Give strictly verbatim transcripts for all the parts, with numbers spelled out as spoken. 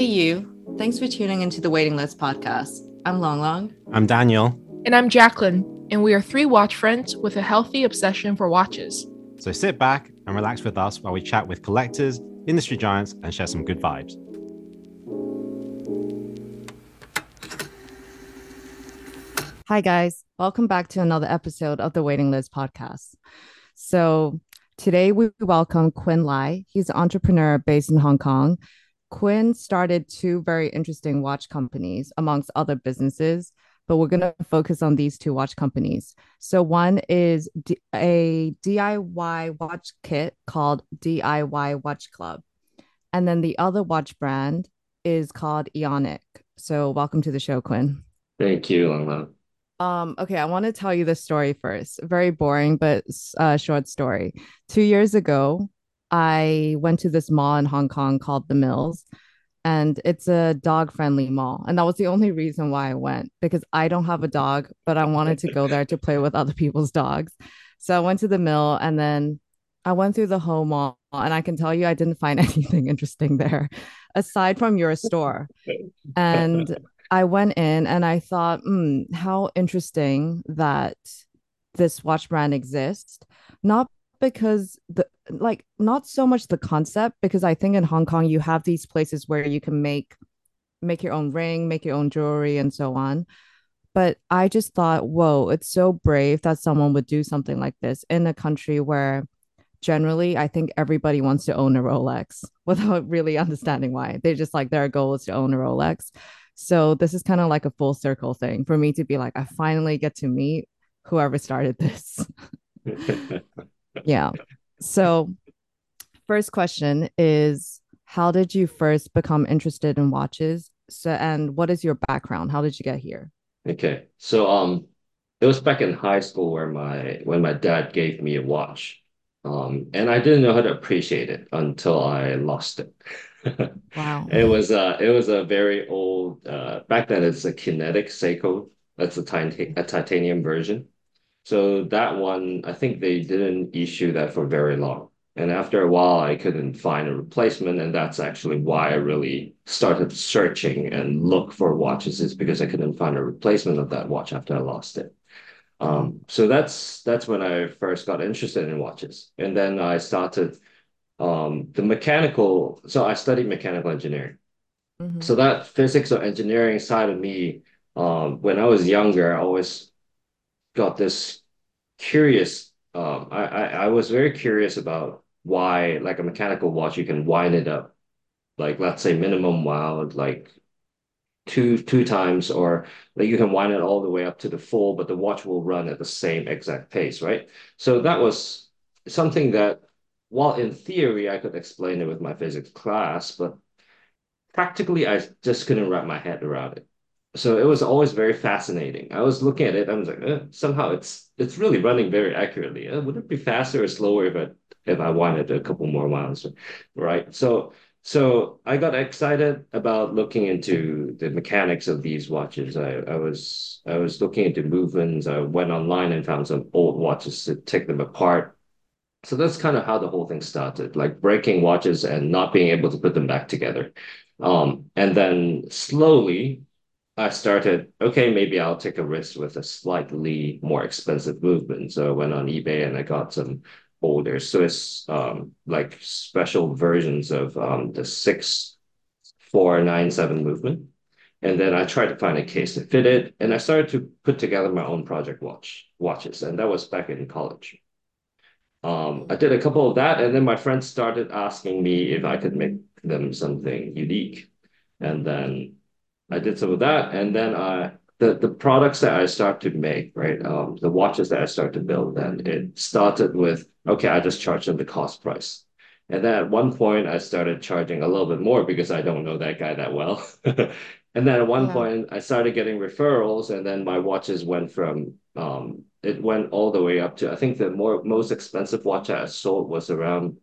you. Thanks for tuning into the Waiting List podcast. I'm Long Long. I'm Daniel. And I'm Jacqueline. And we are three watch friends with a healthy obsession for watches. So sit back and relax with us while we chat with collectors, industry giants, and share some good vibes. Hi, guys. Welcome back to another episode of the Waiting List podcast. So today we welcome Quinn Lai. He's an entrepreneur based in Hong Kong. Quinn started two very interesting watch companies amongst other businesses, but we're going to focus on these two watch companies. So one is D- a D I Y watch kit called D I Y Watch Club. And then the other watch brand is called Ionic. So welcome to the show, Quinn. Thank you, Long Long. Um, okay, I want to tell you the story first. Very boring, but uh, short story. Two years ago, I went to this mall in Hong Kong called The Mills, and it's a dog-friendly mall. And that was the only reason why I went, because I don't have a dog, but I wanted to go there to play with other people's dogs. So I went to the mill, and then I went through the whole mall, and I can tell you I didn't find anything interesting there, aside from your store. And I went in and I thought, hmm, how interesting that this watch brand exists. Not because the like not so much the concept, because I think in Hong Kong you have these places where you can make make your own ring, make your own jewelry, and so on. But I just thought, whoa, it's so brave that someone would do something like this in a country where generally I think everybody wants to own a Rolex without really understanding why. They just like their goal is to own a Rolex. So this is kind of like a full circle thing for me to be like, I finally get to meet whoever started this. Yeah. So first question is, how did you first become interested in watches? So, and what is your background? How did you get here? Okay, so um, it was back in high school where my when my dad gave me a watch, um, and I didn't know how to appreciate it until I lost it. Wow. It was uh, it was a very old. Uh, back then it's a Kinetic Seiko. That's a, tit a titanium version. So that one, I think they didn't issue that for very long. And after a while, I couldn't find a replacement. And that's actually why I really started searching and look for watches, is because I couldn't find a replacement of that watch after I lost it. Um, so that's that's when I first got interested in watches. And then I started um, the mechanical. So I studied mechanical engineering. Mm-hmm. So that physics or engineering side of me, um, when I was younger, I always got this curious. Um, I, I I was very curious about why, like a mechanical watch, you can wind it up, like let's say minimum wound, like two two times, or like you can wind it all the way up to the full, but the watch will run at the same exact pace, right? So that was something that, while in theory I could explain it with my physics class, but practically I just couldn't wrap my head around it. So it was always very fascinating. I was looking at it, I was like, eh, somehow it's it's really running very accurately. Uh, would it be faster or slower if I if I wanted a couple more miles, right? So so I got excited about looking into the mechanics of these watches. I, I was I was looking into movements. I went online and found some old watches to take them apart. So that's kind of how the whole thing started, like breaking watches and not being able to put them back together. Um, and then slowly I started, okay, maybe I'll take a risk with a slightly more expensive movement. So I went on eBay and I got some older Swiss, um, like special versions of um, the six four nine seven movement. And then I tried to find a case that fit it. And I started to put together my own project watch watches. And that was back in college. Um, I did a couple of that, and then my friends started asking me if I could make them something unique. And then I did some of that, and then I the the products that I start to make, right? Um, the watches that I start to build, then it started with, okay, I just charge them the cost price. And then at one point I started charging a little bit more because I don't know that guy that well. And then at one Yeah. point I started getting referrals, and then my watches went from um it went all the way up to, I think the more most expensive watch I sold was around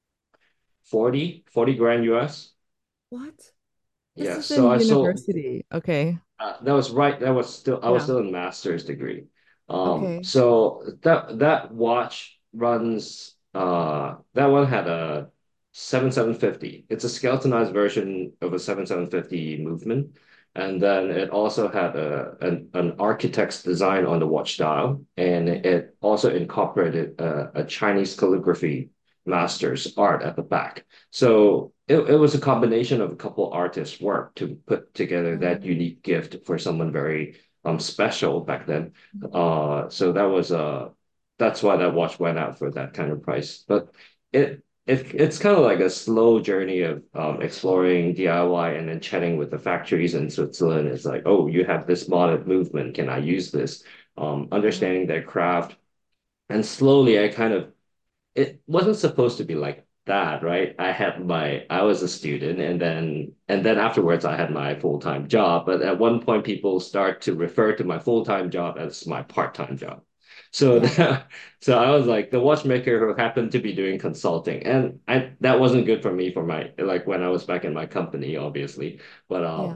forty forty grand U S. What? This Yeah, is so in I sold. university. Okay. Uh, that was right. That was still I was Yeah. still in master's degree. Um, Okay. so that that watch runs. Uh, that one had a seventy-seven fifty. It's a skeletonized version of a seventy-seven fifty movement. And then it also had a an, an architect's design on the watch dial, and it also incorporated a, a Chinese calligraphy master's art at the back. So it, it was a combination of a couple artists' work to put together that Mm, unique gift for someone very um special back then. Uh, so that was uh that's why that watch went out for that kind of price. But it it, it's kind of like a slow journey of um, exploring D I Y and then chatting with the factories in Switzerland. It's like, oh, you have this modded movement. Can I use this? Um, mhm. understanding their craft. And slowly I kind of, it wasn't supposed to be like that, right? I had my, I was a student and then, and then afterwards I had my full-time job. But at one point, people start to refer to my full-time job as my part-time job. So Yeah, that, so I was like the watchmaker who happened to be doing consulting, and I that wasn't good for me for my like when I was back in my company, obviously. But yeah. um,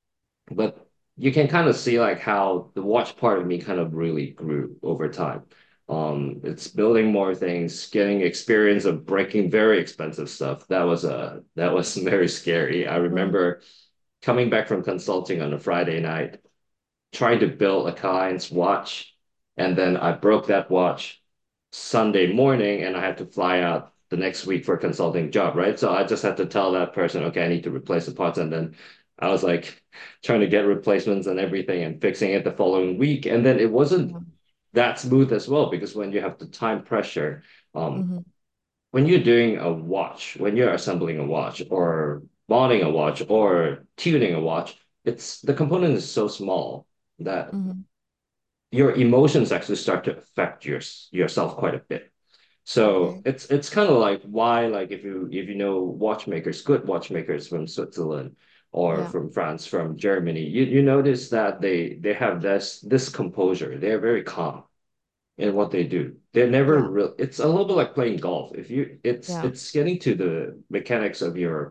but you can kind of see like how the watch part of me kind of really grew over time. Um, it's building more things, getting experience of breaking very expensive stuff. That was a that was very scary. I Mm, remember coming back from consulting on a Friday night, trying to build a client's watch, and then I broke that watch Sunday morning, and I had to fly out the next week for a consulting job, right? So I just had to tell that person, okay, I need to replace the parts, and then I was like trying to get replacements and everything and fixing it the following week, and then it wasn't yeah. that smooth as well because when you have the time pressure, um, Hmm. when you're doing a watch, when you're assembling a watch or modding a watch or tuning a watch, it's the component is so small that Hmm. your emotions actually start to affect your, yourself quite a bit. So Okay. it's it's kind of like why like if you if you know watchmakers, good watchmakers from Switzerland or Yeah. from France, from Germany, you you notice that they they have this this composure. They're very calm in what they do. They're never Yeah. real. It's a little bit like playing golf. If you it's Yeah. it's getting to the mechanics of your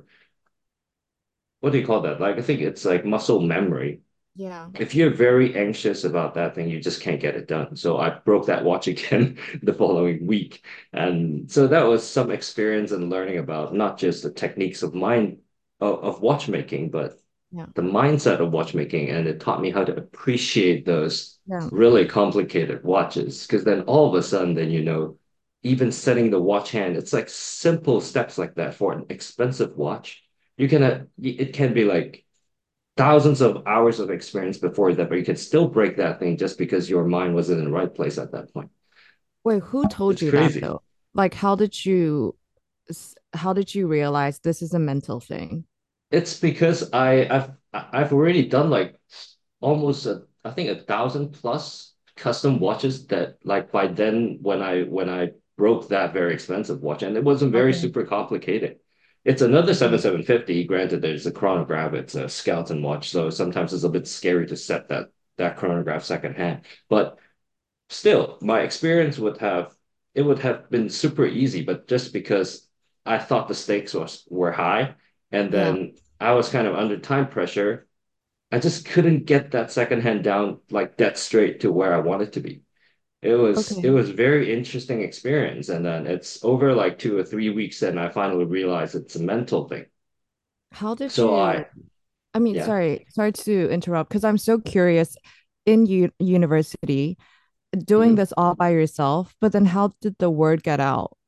what do you call that? Like I think it's like muscle memory. Yeah. If you're very anxious about that thing, you just can't get it done. So I broke that watch again the following week. And so that was some experience and learning about not just the techniques of mind of, of watchmaking, but Yeah. the mindset of watchmaking. And it taught me how to appreciate those Yeah. really complicated watches. Because then all of a sudden, then you know, even setting the watch hand, it's like simple steps like that for an expensive watch. You can, uh, it can be like thousands of hours of experience before that, but you could still break that thing just because your mind wasn't in the right place at that point. Wait, who told It's you that crazy. though? Like, how did you, s- how did you realize this is a mental thing? It's because I I've I've already done like almost a, I think a thousand plus custom watches that like by then when I when I broke that very expensive watch and it wasn't very Okay. super complicated. It's another Okay. seventy-seven fifty. Granted, there's a chronograph. It's a skeleton watch, so sometimes it's a bit scary to set that that chronograph secondhand. But still, my experience would have it would have been super easy, but just because I thought the stakes was were high, and Yeah. then I was kind of under time pressure, I just couldn't get that second hand down like dead straight to where I wanted to be. It was it Okay. was very interesting experience, and then it's over like two or three weeks, and I finally realized it's a mental thing. How did So you, I I mean, yeah. sorry, sorry to interrupt because I'm so curious in u university, doing Mhm. this all by yourself, but then how did the word get out?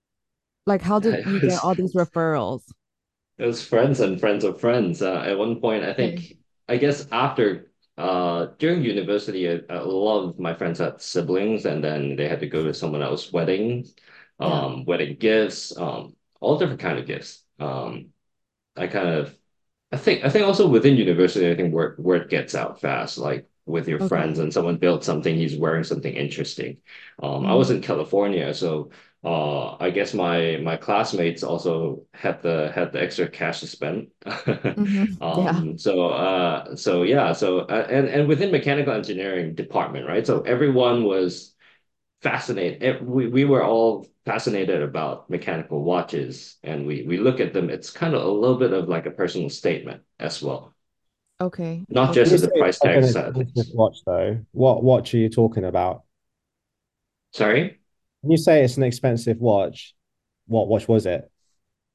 Like, how did It you get was all these referrals? It was friends and friends of friends. Uh, at one point, I Okay. think, I guess after, uh, during university, a, a lot of my friends had siblings, and then they had to go to someone else's weddings, Yeah. um, wedding gifts, um, all different kind of gifts. Um, I kind of I think I think also within university, I think word word gets out fast. Like with your friends, Okay. and someone built something, he's wearing something interesting. Um, I was Hmm. in California, so uh, I guess my my classmates also had the had the extra cash to spend. Hmm. Yeah. Um, so uh, so yeah, so uh, and and within mechanical engineering department, right? Yeah. So everyone was fascinated. eh, We we were all fascinated about mechanical watches, and we we look at them. It's kind of a little bit of like a personal statement as well, Okay. not just When you Okay. at the say it's price like tag an side of expensive things. watch, though, what watch are you talking about? Sorry. When you say it's an expensive watch, what watch was it?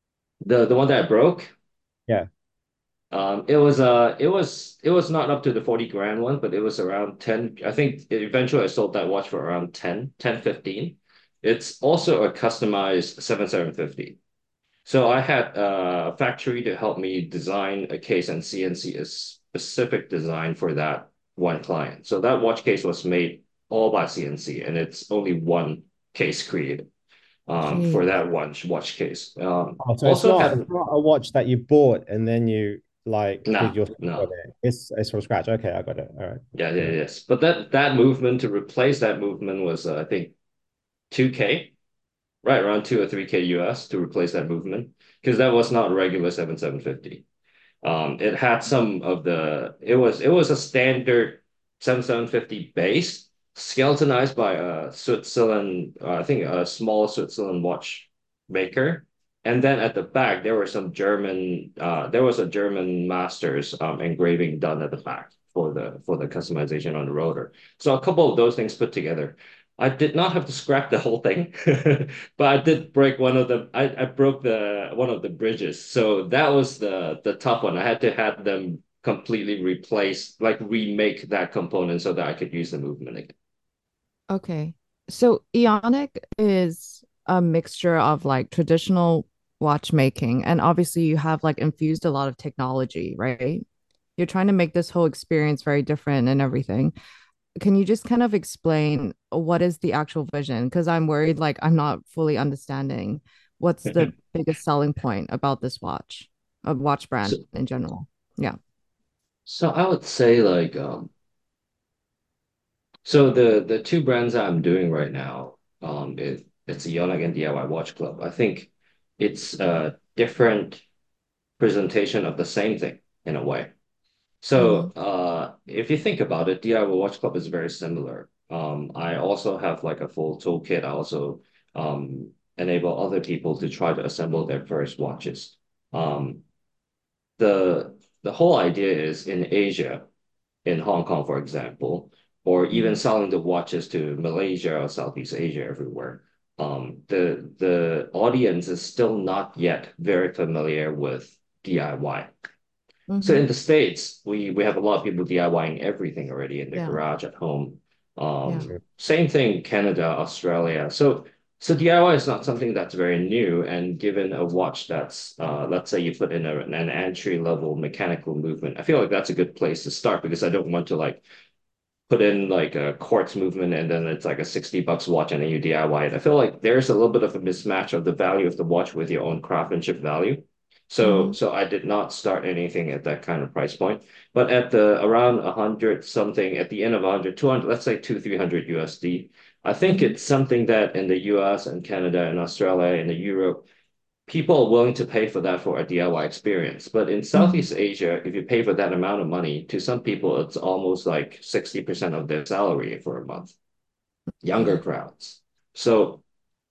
The the one that I broke. Yeah. Um, it was uh it was it was not up to the forty grand one, but it was around ten. I think eventually I sold that watch for around ten, ten fifteen. It's also a customized seven seven fifty. So I had a factory to help me design a case and C N C a specific design for that one client. So that watch case was made all by C N C, and it's only one case created um, for Gee. that one watch case. Um, Oh, so it's also not it's had not a watch that you bought and then you like did no, your thing with no. it. It's it's from scratch. Okay, I got it. All right. Yeah, yeah, Yeah. yes. But that that movement to replace that movement was uh, I think two K, right around two or three K U S to replace that movement because that was not a regular seven seven fifty. Um, it had some of the it was it was a standard seven seven fifty base skeletonized by a Switzerland, uh, I think a small Switzerland watch maker. And then at the back there were some German uh there was a German masters um engraving done at the back for the for the customization on the rotor. So a couple of those things put together. I did not have to scrap the whole thing, but I did break one of the I, I broke the one of the bridges. So that was the the tough one. I had to have them completely replace, like remake that component so that I could use the movement again. Okay. So Ionic is a mixture of like traditional watchmaking, and obviously you have like infused a lot of technology, right? You're trying to make this whole experience very different and everything. Can you just kind of explain what is the actual vision? Because I'm worried like I'm not fully understanding what's the biggest selling point about this watch, a watch So brand in general. Yeah. so I would say like um so the the two brands that I'm doing right now, um it, it's Ionic and D I Y Watch Club. I think it's a different presentation of the same thing in a way. Mm-hmm. So, uh, if you think about it, D I Y Watch Club is very similar. Um, I also have like a full toolkit. I also um, enable other people to try to assemble their first watches. Um, the the whole idea is in Asia, in Hong Kong, for example, or even Mm-hmm. selling the watches to Malaysia or Southeast Asia everywhere. Um, the the audience is still not yet very familiar with D I Y. So Mm-hmm. in the States, we we have a lot of people DIYing everything already in their Yeah. garage at home. Yeah. Um, same thing, Canada, Australia. So so D I Y is not something that's very new. And given a watch that's uh, let's say you put in a, an entry level mechanical movement, I feel like that's a good place to start because I don't want to like put in like a quartz movement and then it's like a sixty bucks watch and then you D I Y it. I feel like there's a little bit of a mismatch of the value of the watch with your own craftsmanship value. So Mm-hmm. so I did not start anything at that kind of price point. But at the around a hundred something, at the end of a hundred, two hundred, let's say two, three hundred U S D, I think Mm-hmm. it's something that in the U S and Canada and Australia and the Europe, people are willing to pay for that for a D I Y experience. But in Mm-hmm. Southeast Asia, if you pay for that amount of money, to some people, it's almost like sixty percent of their salary for a month, younger Yeah. crowds. So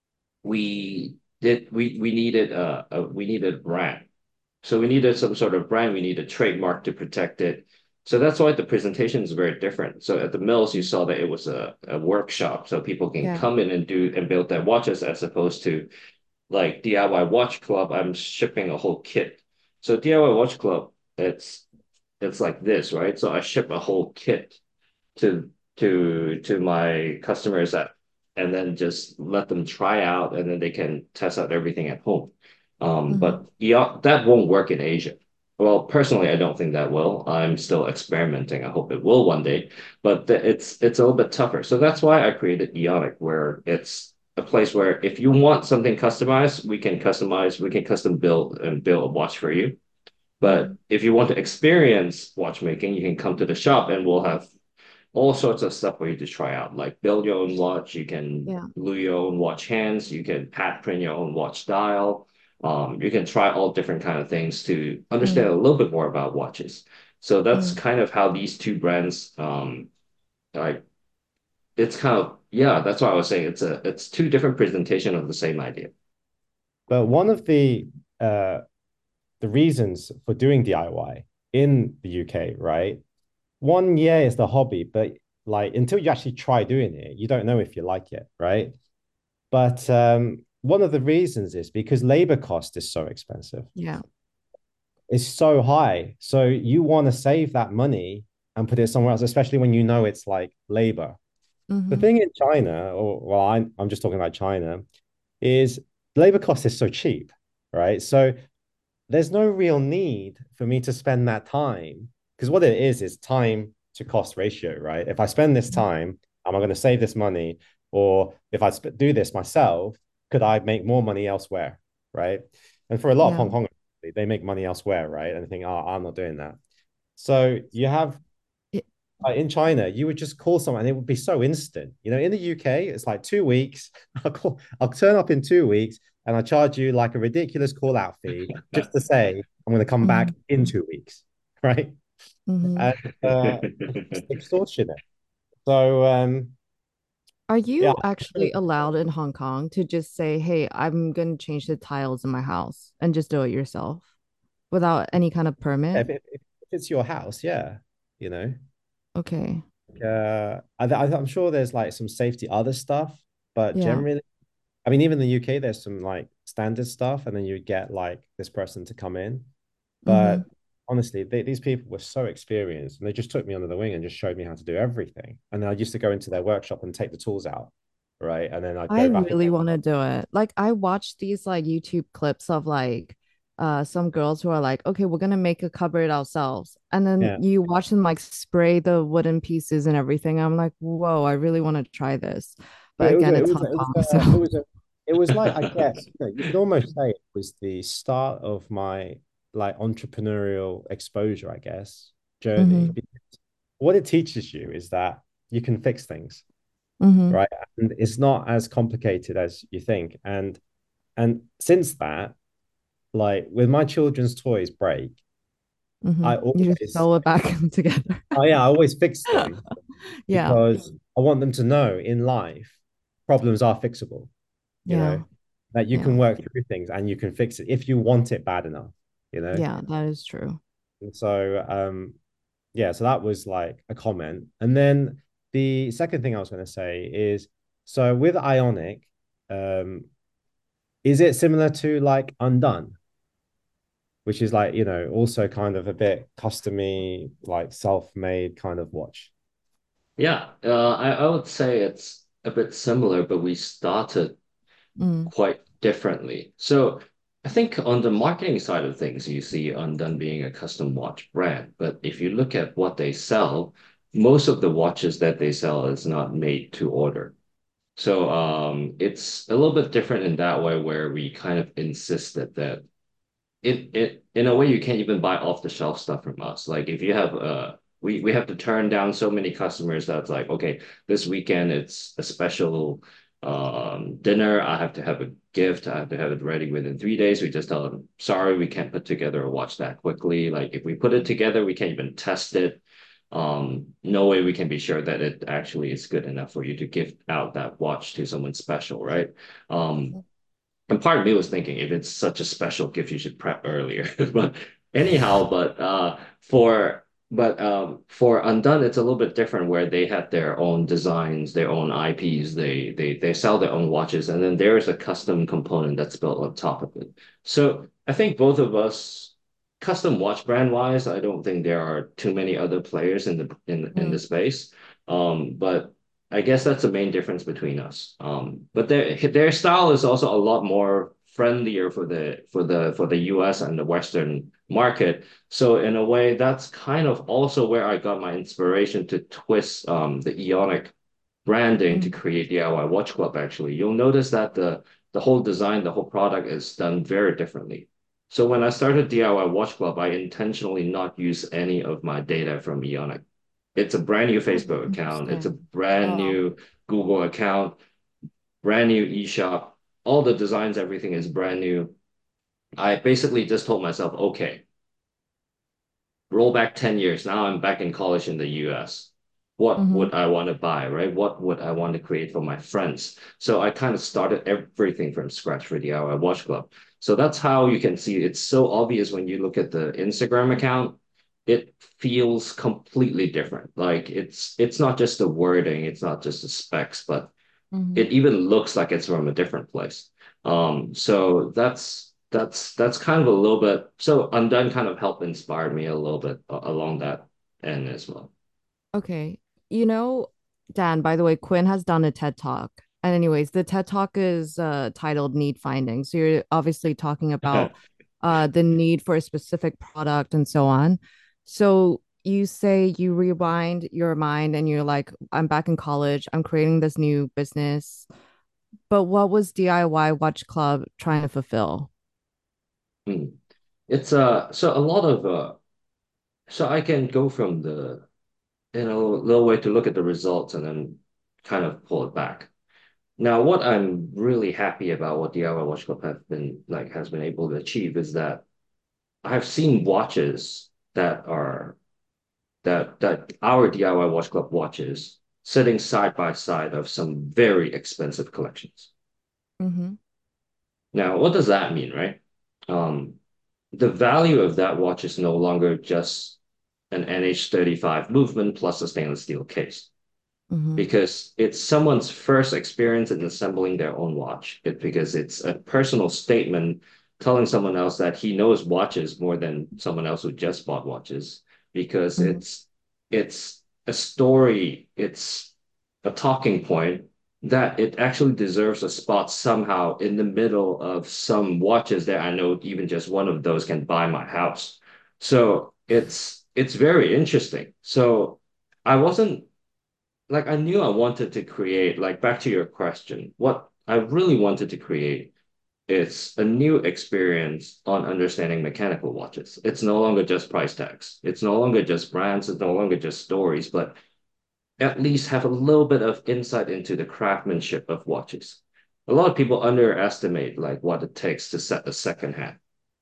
we did we we needed a, a we needed a brand. So we needed some sort of brand, we need a trademark to protect it. So that's why the presentation is very different. So at the mills, you saw that it was a, a workshop, so people can Yeah. come in and do and build their watches as opposed to like D I Y Watch Club, I'm shipping a whole kit. So D I Y Watch Club, it's it's like this, right? So I ship a whole kit to to to my customers that and then just let them try out and then they can test out everything at home. Um, Mm-hmm. but yeah, that won't work in Asia. Well, personally, I don't think that will. I'm still experimenting. I hope it will one day, but it's it's a little bit tougher. So that's why I created Eonic, where it's a place where if you want something customized, we can customize, we can custom build and build a watch for you. Mm-hmm. But if you want to experience watchmaking, you can come to the shop and we'll have all sorts of stuff for you to try out, like build your own watch. You can Yeah. glue your own watch hands. You can pat print your own watch dial. Um, you can try all different kind of things to understand a Mm-hmm. little bit more about watches. So that's kind of how these two brands, um, like it's kind of yeah. That's why I was saying it's a it's two different presentation of the same idea. But one of the uh the reasons for doing D I Y in the U K, right? One, yeah, it's the hobby, but like until you actually try doing it, you don't know if you like it, right? But um one of the reasons is because labor cost is so expensive. Yeah. It's so high. So you want to save that money and put it somewhere else, especially when you know it's like labor. The Mm-hmm. thing in China, or well, I'm, I'm just talking about China, is labor cost is so cheap, right? So there's no real need for me to spend that time because what it is is time to cost ratio, right? If I spend this time, am I going to save this money? Or if I sp- do this myself, could I make more money elsewhere, right? And for a lot of Yeah. Hong Kong, they make money elsewhere, right? And think, oh, I'm not doing that. So you have It, uh, in China, you would just call someone and it would be so instant. You know, in the U K, it's like two weeks. I'll call, I'll turn up in two weeks and I charge you like a ridiculous call out fee just to say I'm going to come back mm-hmm. in two weeks, right? Mm-hmm. And uh, it's extortionate. So um, Are yeah, you actually allowed in Hong Kong to just say, hey, I'm going to change the tiles in my house and just do it yourself without any kind of permit? if, if, if it's your house, yeah, you know, Okay. uh, I, I'm sure there's like some safety other stuff, but Yeah. generally, I mean, even in the U K, there's some like standard stuff, and then you get like this person to come in. Mm-hmm. But honestly, they, these people were so experienced, and they just took me under the wing and just showed me how to do everything. And then I used to go into their workshop and take the tools out, right? And then I'd I go back really again. want to do it. Like I watch these like YouTube clips of like uh some girls who are like, okay, we're gonna make a cupboard ourselves. And then Yeah, you watch them like spray the wooden pieces and everything. I'm like, whoa, I really want to try this. But it was again, a, it it's was a, Hong it was Kong, a, it so was a, it was like I guess you know, you could almost say it was the start of my like entrepreneurial exposure, I guess, journey. hmm Because what it teaches you is that you can fix things, hmm right? And it's not as complicated as you think. And and since that, like with my children's toys break, hmm I You just always, sew it back together. oh yeah, I always fix them Yeah, because I want them to know in life problems are fixable, you know, yeah, that you yeah, can work through things and you can fix it if you want it bad enough, you know. yeah, that is true. And so um yeah, so that was like a comment. And then the second thing I was going to say is so with Ionic, um, is it similar to like Undone? Which is like, you know, also kind of a bit customy, like self-made kind of watch. Yeah, uh, I, I would say it's a bit similar, but we started Mm, quite differently. So I think on the marketing side of things, you see Undone being a custom watch brand. But if you look at what they sell, most of the watches that they sell is not made to order. So um, it's a little bit different in that way, where we kind of insisted that it it in a way you can't even buy off the shelf stuff from us. Like if you have uh we we have to turn down so many customers that's like, okay, this weekend it's a special um dinner. I have to have a gift. I have to have it ready within three days. We just tell them, sorry, we can't put together a watch that quickly. Like if we put it together, we can't even test it. Um, no way we can be sure that it actually is good enough for you to give out that watch to someone special, right? Um, and part of me was thinking, if it's such a special gift, you should prep earlier. But anyhow, but uh, for but um, for Undone, it's a little bit different where they have their own designs, their own I Ps. They they they sell their own watches, and then there is a custom component that's built on top of it. So I think both of us, custom watch brand wise, I don't think there are too many other players in the in in the mm, space. Um, but I guess that's the main difference between us. Um, but their their style is also a lot more friendlier for the for the for the U S and the Western market. So in a way, that's kind of also where I got my inspiration to twist um, the Eonic branding to mm, create D I Y Watch Club. Actually, you'll notice that the the whole design, the whole product is done very differently. So when I started D I Y Watch Club, I intentionally not use any of my data from Eonic. It's a brand new mm, Facebook account. It's a interesting. brand Wow. new Google account, brand new eShop. All the designs, everything is brand new. I basically just told myself, okay, roll back ten years. Now I'm back in college in the U S. What hmm would I want to buy, right? What would I want to create for my friends? So I kind of started everything from scratch for the D I Y Watch Club. So that's how you can see it's so obvious when you look at the Instagram account. It feels completely different. Like it's it's not just the wording, it's not just the specs, but hmm it even looks like it's from a different place. Um, so that's that's that's kind of a little bit. So Undone kind of helped inspire me a little bit a- along that end as well. Okay. You know, Dan, by the way, Quinn has done a TED Talk. And anyways, the TED Talk is uh, titled Need Finding. So you're obviously talking about uh, the need for a specific product and so on. So you say you rewind your mind and you're like, I'm back in college. I'm creating this new business. But what was D I Y Watch Club trying to fulfill? Hmm. It's uh so a lot of uh so I can go from the you know little way to look at the results and then kind of pull it back. Now, what I'm really happy about what D I Y Watch Club have been like has been able to achieve is that I've seen watches that are that that our D I Y Watch Club watches sitting side by side of some very expensive collections. Mm-hmm. Now, what does that mean, right? Um, the value of that watch is no longer just an N H thirty-five movement plus a stainless steel case Mm-hmm. because it's someone's first experience in assembling their own watch. It, because it's a personal statement telling someone else that he knows watches more than someone else who just bought watches because Mm-hmm. it's it's a story, it's a talking point that it actually deserves a spot somehow in the middle of some watches that I know even just one of those can buy my house. So it's it's very interesting. So I wasn't like I knew I wanted to create, like back to your question, what I really wanted to create is a new experience on understanding mechanical watches. It's no longer just price tags. It's no longer just brands. It's no longer just stories, but at least have a little bit of insight into the craftsmanship of watches. A lot of people underestimate like what it takes to set a second hand.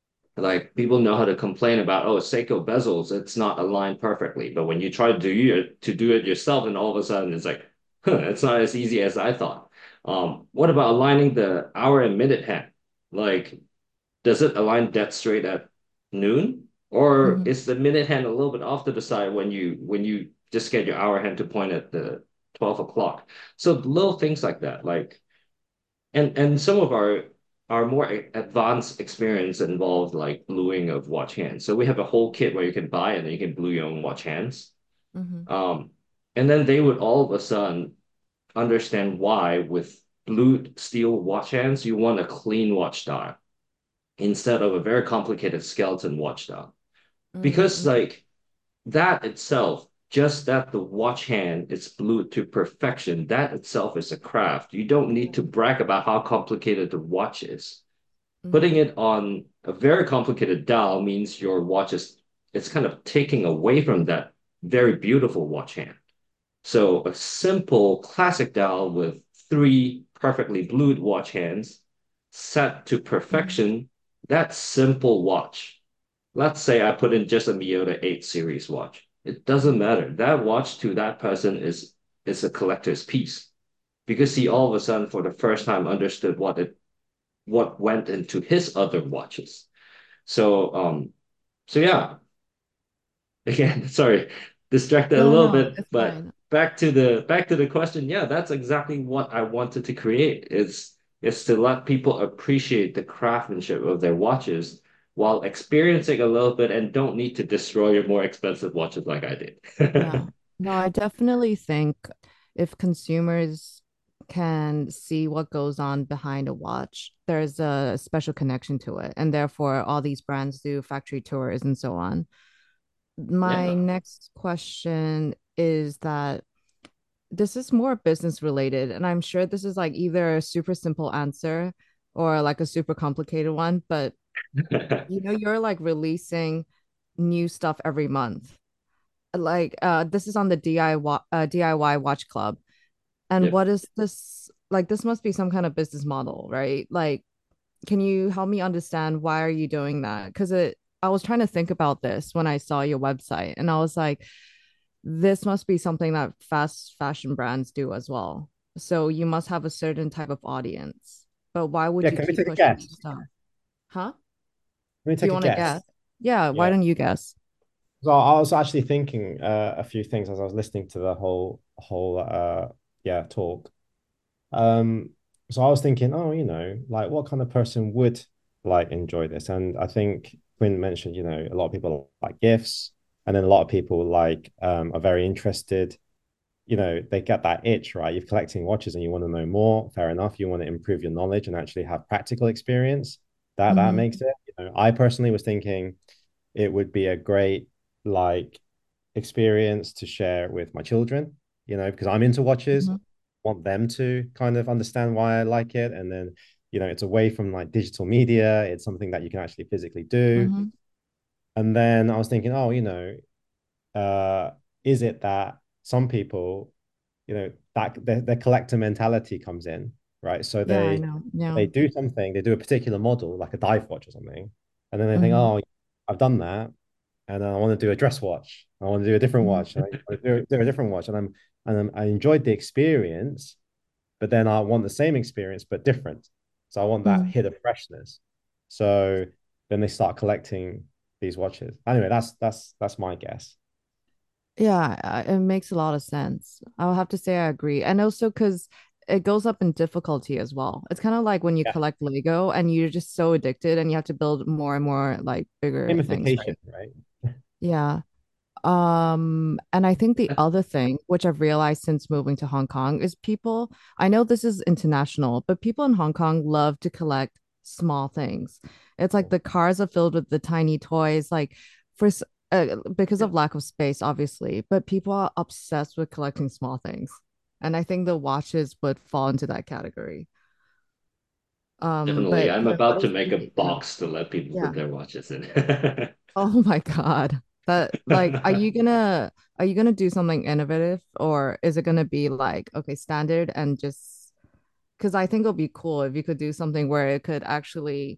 Like people know how to complain about, oh, Seiko bezels, it's not aligned perfectly. But when you try to do it to do it yourself, and all of a sudden it's like, huh, it's not as easy as I thought. Um, what about aligning the hour and minute hand? Like, does it align dead straight at noon? Or Mm-hmm. is the minute hand a little bit off to the side when you when you just get your hour hand to point at the twelve o'clock? So little things like that. Like and and some of our our more advanced experience involved like bluing of watch hands. So we have a whole kit where you can buy and then you can blue your own watch hands. Mm-hmm. Um, and then they would all of a sudden understand why with blued steel watch hands you want a clean watch dial instead of a very complicated skeleton watch dial. Because Mm-hmm. like that itself, just that the watch hand is blued to perfection, that itself is a craft. You don't need to brag about how complicated the watch is. Putting Mm-hmm. it on a very complicated dial means your watch is it's kind of taking away from that very beautiful watch hand. So a simple classic dial with three perfectly blued watch hands set to Mm-hmm. perfection, that simple watch. Let's say I put in just a Miyota eight series watch. It doesn't Mm-hmm. matter. That watch to that person is is a collector's piece because he all of a sudden for the first time understood what it what went into his other watches. So um so yeah, again, sorry, distracted a No, little no, bit, it's but fine. back to the back to the question. Yeah, that's exactly what I wanted to create is is to let people appreciate the craftsmanship of their watches while experiencing a little bit and don't need to destroy your more expensive watches like I Yeah. did. No, I definitely think if consumers can see what goes on behind a watch, there's a special connection to it. And therefore, all these brands do factory tours and so on. My Yeah. next question is that this is more business related, and I'm sure this is like either a super simple answer or like a super complicated one, but you know, you're like releasing new stuff every month. Like uh this is on the D I Y uh, D I Y Watch Club. And Yep. what is this like this must be some kind of business model, right? Like can you help me understand why are you doing that? Because it I was trying to think about this when I saw your website and I was like, this must be something that fast fashion brands do as well. So you must have a certain type of audience. But why would Yeah, you can we keep take a pushing new guess? stuff? Huh? Can we Do you take a want to guess? guess? Yeah, why Yeah. don't you guess? So I was actually thinking uh, a few things as I was listening to the whole whole uh yeah talk. Um, so I was thinking, oh, you know, like what kind of person would like enjoy this? And I think Quinn mentioned, you know, a lot of people like gifts, and then a lot of people like um, are very interested. You know, they get that itch, right? You're collecting watches and you want to know more. Fair enough. You want to improve your knowledge and actually have practical experience. That that Mm-hmm. makes it. You know, I personally was thinking it would be a great like experience to share with my children, you know, because I'm into watches, Mm-hmm. want them to kind of understand why I like it. And then, you know, it's away from like digital media, it's something that you can actually physically do. Mm-hmm. And then I was thinking, oh, you know, uh, is it that some people, you know, that their, their collector mentality comes in, right? So Yeah, I they know. Yeah. they do something, they do a particular model, like a dive watch or something, and then they think, Mm-hmm. oh, I've done that, and I want to do a dress watch. I want to do a different Mm-hmm. watch. I want to do, do a different watch, and I'm and I'm, I enjoyed the experience, but then I want the same experience but different. So I want that Mm. hit of freshness. So then they start collecting these watches. Anyway, that's that's that's my guess. Yeah, I- it makes a lot of sense. I'll have to say I agree. And also because it goes up in difficulty as well. It's kind of like when you Yeah, collect Lego and you're just so addicted and you have to build more and more like bigger things, gamification, right? right? Yeah. Um, and I think the other thing, which I've realized since moving to Hong Kong, is people, I know this is international, but people in Hong Kong love to collect small things. It's like the cars are filled with the tiny toys, like for s- uh, because Yeah, of lack of space, obviously, but people are obsessed with collecting small things. And I think the watches would fall into that category. Um, definitely. but I'm yeah, about to those make a three, yeah, box to let people yeah. put their watches in. Oh my God. That like are you gonna are you gonna do something innovative or is it gonna be like okay standard and just because I think it'll be cool if you could do something where it could actually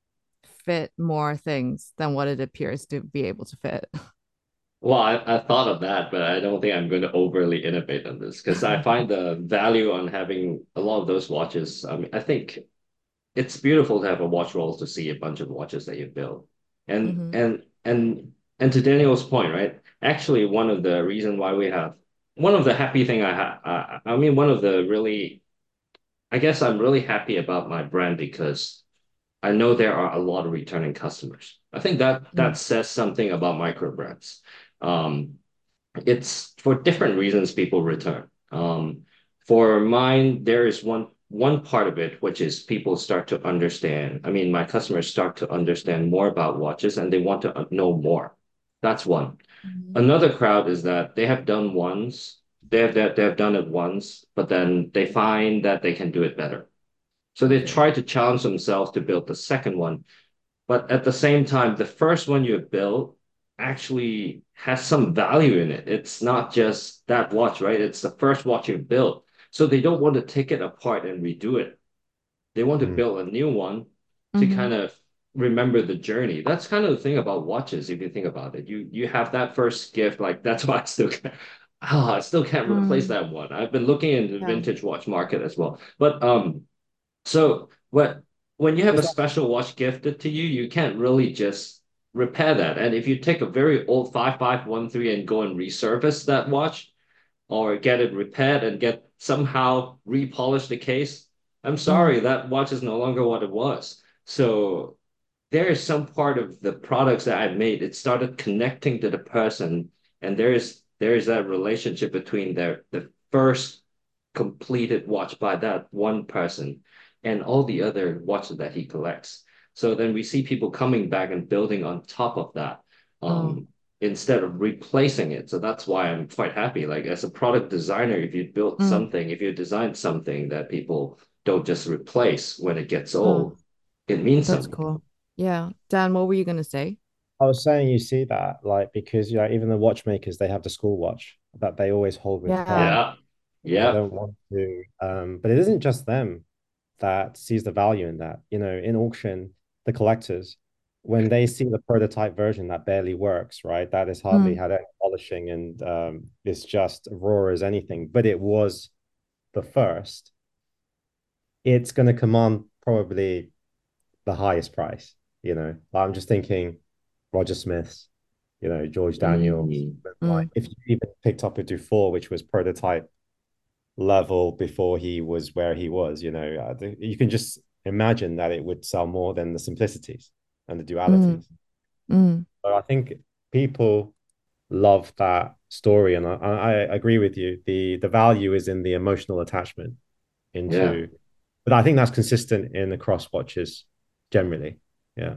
fit more things than what it appears to be able to fit. Well, I, I thought of that, but I don't think I'm going to overly innovate on this because I find the value on having a lot of those watches. I mean, I think it's beautiful to have a watch roll to see a bunch of watches that you built. And Hmm. and and and to Daniel's point, right? Actually, one of the reason why we have one of the happy thing I have, I, I mean, one of the really, I guess I'm really happy about my brand because I know there are a lot of returning customers. I think that that Mm. says something about micro brands. Um, it's for different reasons people return. Um, for mine, there is one one part of it which is people start to understand. I mean, my customers start to understand more about watches and they want to know more. That's one. Mhm. Another crowd is that they have done once, they have that they have done it once, but then they find that they can do it better. So they Okay. try to challenge themselves to build the second one, but at the same time, the first one you build actually has some value in it. It's not just that watch, right? It's the first watch you built. So they don't want to take it apart and redo it. They want to Mm. build a new one to Hmm. kind of remember the journey. That's kind of the thing about watches, if you think about it. You you have that first gift, like that's why I still can't, oh, I still can't replace Mm. that one. I've been looking in the Yeah. vintage watch market as well. But um so what when you have Is a that special watch gifted to you, you can't really just repair that. And if you take a very old five five one three and go and resurface that watch or get it repaired and get somehow repolish the case, I'm Mm. sorry, that watch is no longer what it was. So there is some part of the products that I made, it started connecting to the person, and there is there is that relationship between their the first completed watch by that one person and all the other watches that he collects. So then we see people coming back and building on top of that, Oh. um, instead of replacing it. So that's why I'm quite happy. Like as a product designer, if you built Mm. something, if you designed something that people don't just replace when it gets Oh, old, it means that's something. cool. Yeah. Dan, what were you gonna say? I was saying you see that, like, because you know, even the watchmakers, they have the school watch that they always hold with pride. Yeah. Yeah. They Yeah. don't want to, um, but it isn't just them that sees the value in that. You know, in auction, the collectors, when they see the prototype version that barely works, right? That has hardly Mm. had any polishing and um, it's just raw as anything, but it was the first. It's going to command probably the highest price. You know, like, I'm just thinking Roger Smith's, you know, George Daniels. Mm. But like Mm. if you even picked up a Dufour, which was prototype level before he was where he was. You know, I think you can just imagine that it would sell more than the simplicities and the Mm, dualities. mm, So I think people love that story, and I, I agree with you. The the value is in the emotional attachment Yeah. into, but I think that's consistent in across watches generally. Yeah.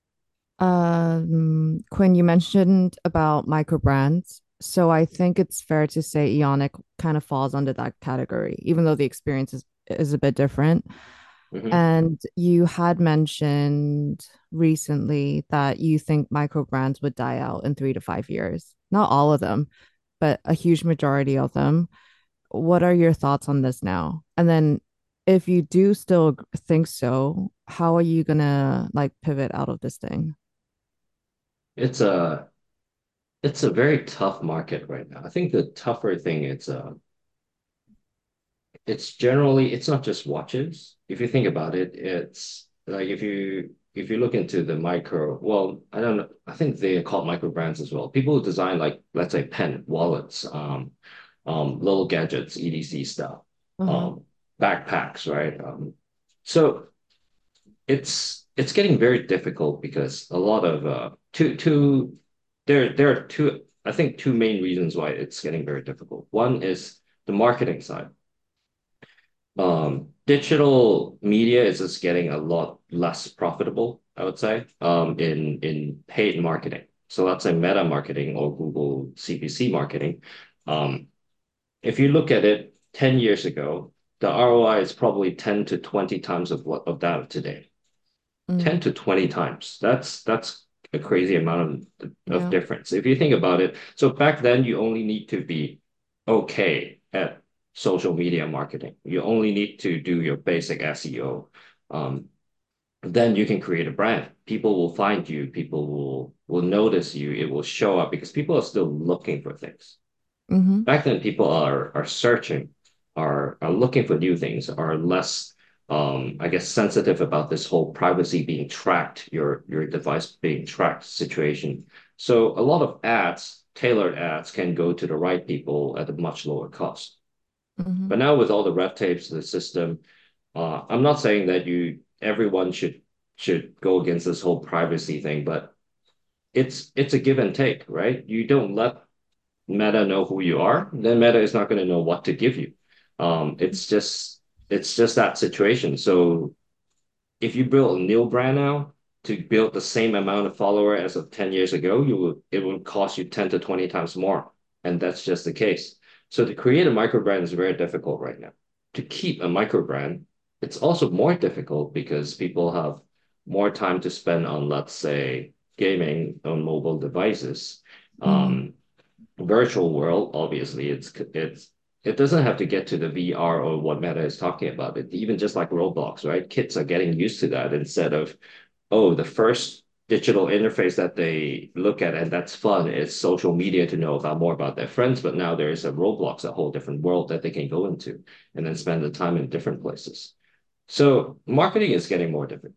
Um, Quinn, you mentioned about micro brands. So I think it's fair to say Eonic kind of falls under that category, even though the experience is, is a bit different. Hmm. And you had mentioned recently that you think micro brands would die out in three to five years. Not all of them, but a huge majority of them. What are your thoughts on this now? And then if you do still think so, how are you gonna like pivot out of this thing? It's a it's a very tough market right now. I think the tougher thing it's uh it's generally it's not just watches. If you think about it, it's like if you if you look into the micro, well, I don't know, I think they are called micro brands as well. People who design like let's say pen, wallets, um, um, little gadgets, E D C stuff, Uh-huh. um, backpacks, right? Um, so it's it's getting very difficult because a lot of uh two two there there are two I think two main reasons why it's getting very difficult. One is the marketing side. Um, digital media is just getting a lot less profitable, I would say, um, in in paid marketing. So let's say Meta marketing or Google C P C marketing. Um, if you look at it ten years ago, the R O I is probably ten to twenty times of what of that of today. Mm, ten to twenty times. That's that's a crazy amount of, of yeah. difference. If you think about it, so back then you only need to be okay at social media marketing. You only need to do your basic S E O. Um, then you can create a brand. People will find you, people will will notice you, it will show up because people are still looking for things. Mm-hmm. Back then, people are are searching, are are looking for new things, are less, um, I guess, sensitive about this whole privacy being tracked, your your device being tracked situation. So a lot of ads, tailored ads, can go to the right people at a much lower cost. Mm-hmm. But now with all the red tapes in the system, uh, I'm not saying that you everyone should should go against this whole privacy thing, but it's it's a give and take, right? You don't let Meta know who you are, then Meta is not going to know what to give you. Um, it's just it's just that situation. So if you build a new brand now to build the same amount of follower as of ten years ago, you will it will cost you ten to twenty times more. And that's just the case. So to create a micro brand is very difficult right now. To keep a micro brand, it's also more difficult because people have more time to spend on, let's say, gaming on mobile devices. Mm-hmm. Um, virtual world, obviously, it's it's it doesn't have to get to the V R or what Meta is talking about. It even just like Roblox, right? Kids are getting used to that instead of, oh, the first digital interface that they look at and that's fun is social media to know about more about their friends. But now there is a Roblox, a whole different world that they can go into and then spend the time in different places. So marketing is getting more different.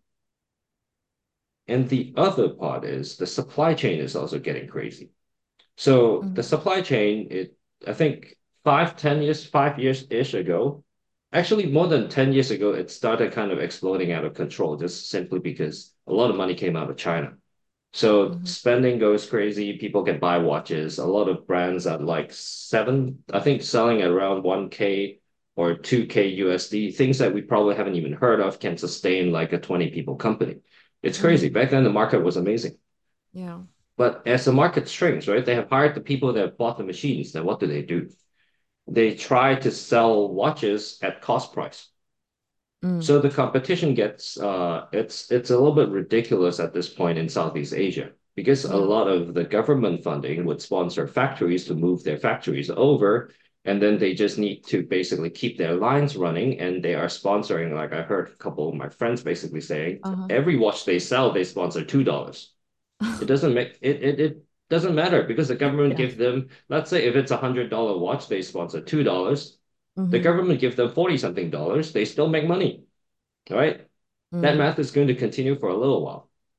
And the other part is the supply chain is also getting crazy. So the Mm-hmm. supply chain, it I think five, ten years, five years-ish ago, actually more than ten years ago, it started kind of exploding out of control just simply because a lot of money came out of China. So Mm-hmm. spending goes crazy, people can buy watches. A lot of brands at like seven, I think selling at around one K or two K U S D, things that we probably haven't even heard of can sustain like a twenty people company. It's crazy. Mm, Back then the market was amazing. yeah. But as the market shrinks, right, they have hired the people that bought the machines. Then what do they do? They try to sell watches at cost price. Mm, So the competition gets uh, it's it's a little bit ridiculous at this point in Southeast Asia because a yeah. lot of the government funding would sponsor factories to move their factories over, and then they just need to basically keep their lines running, and they are sponsoring. Like I heard a couple of my friends basically saying, Uh-huh. every watch they sell, they sponsor two dollars. It doesn't make it, it it doesn't matter because the government Yeah. give them, let's say if it's a hundred dollar watch, they sponsor two dollars. The Mm-hmm. government give them forty something dollars, they still make money, right? That Mm, math is going to continue for a little while.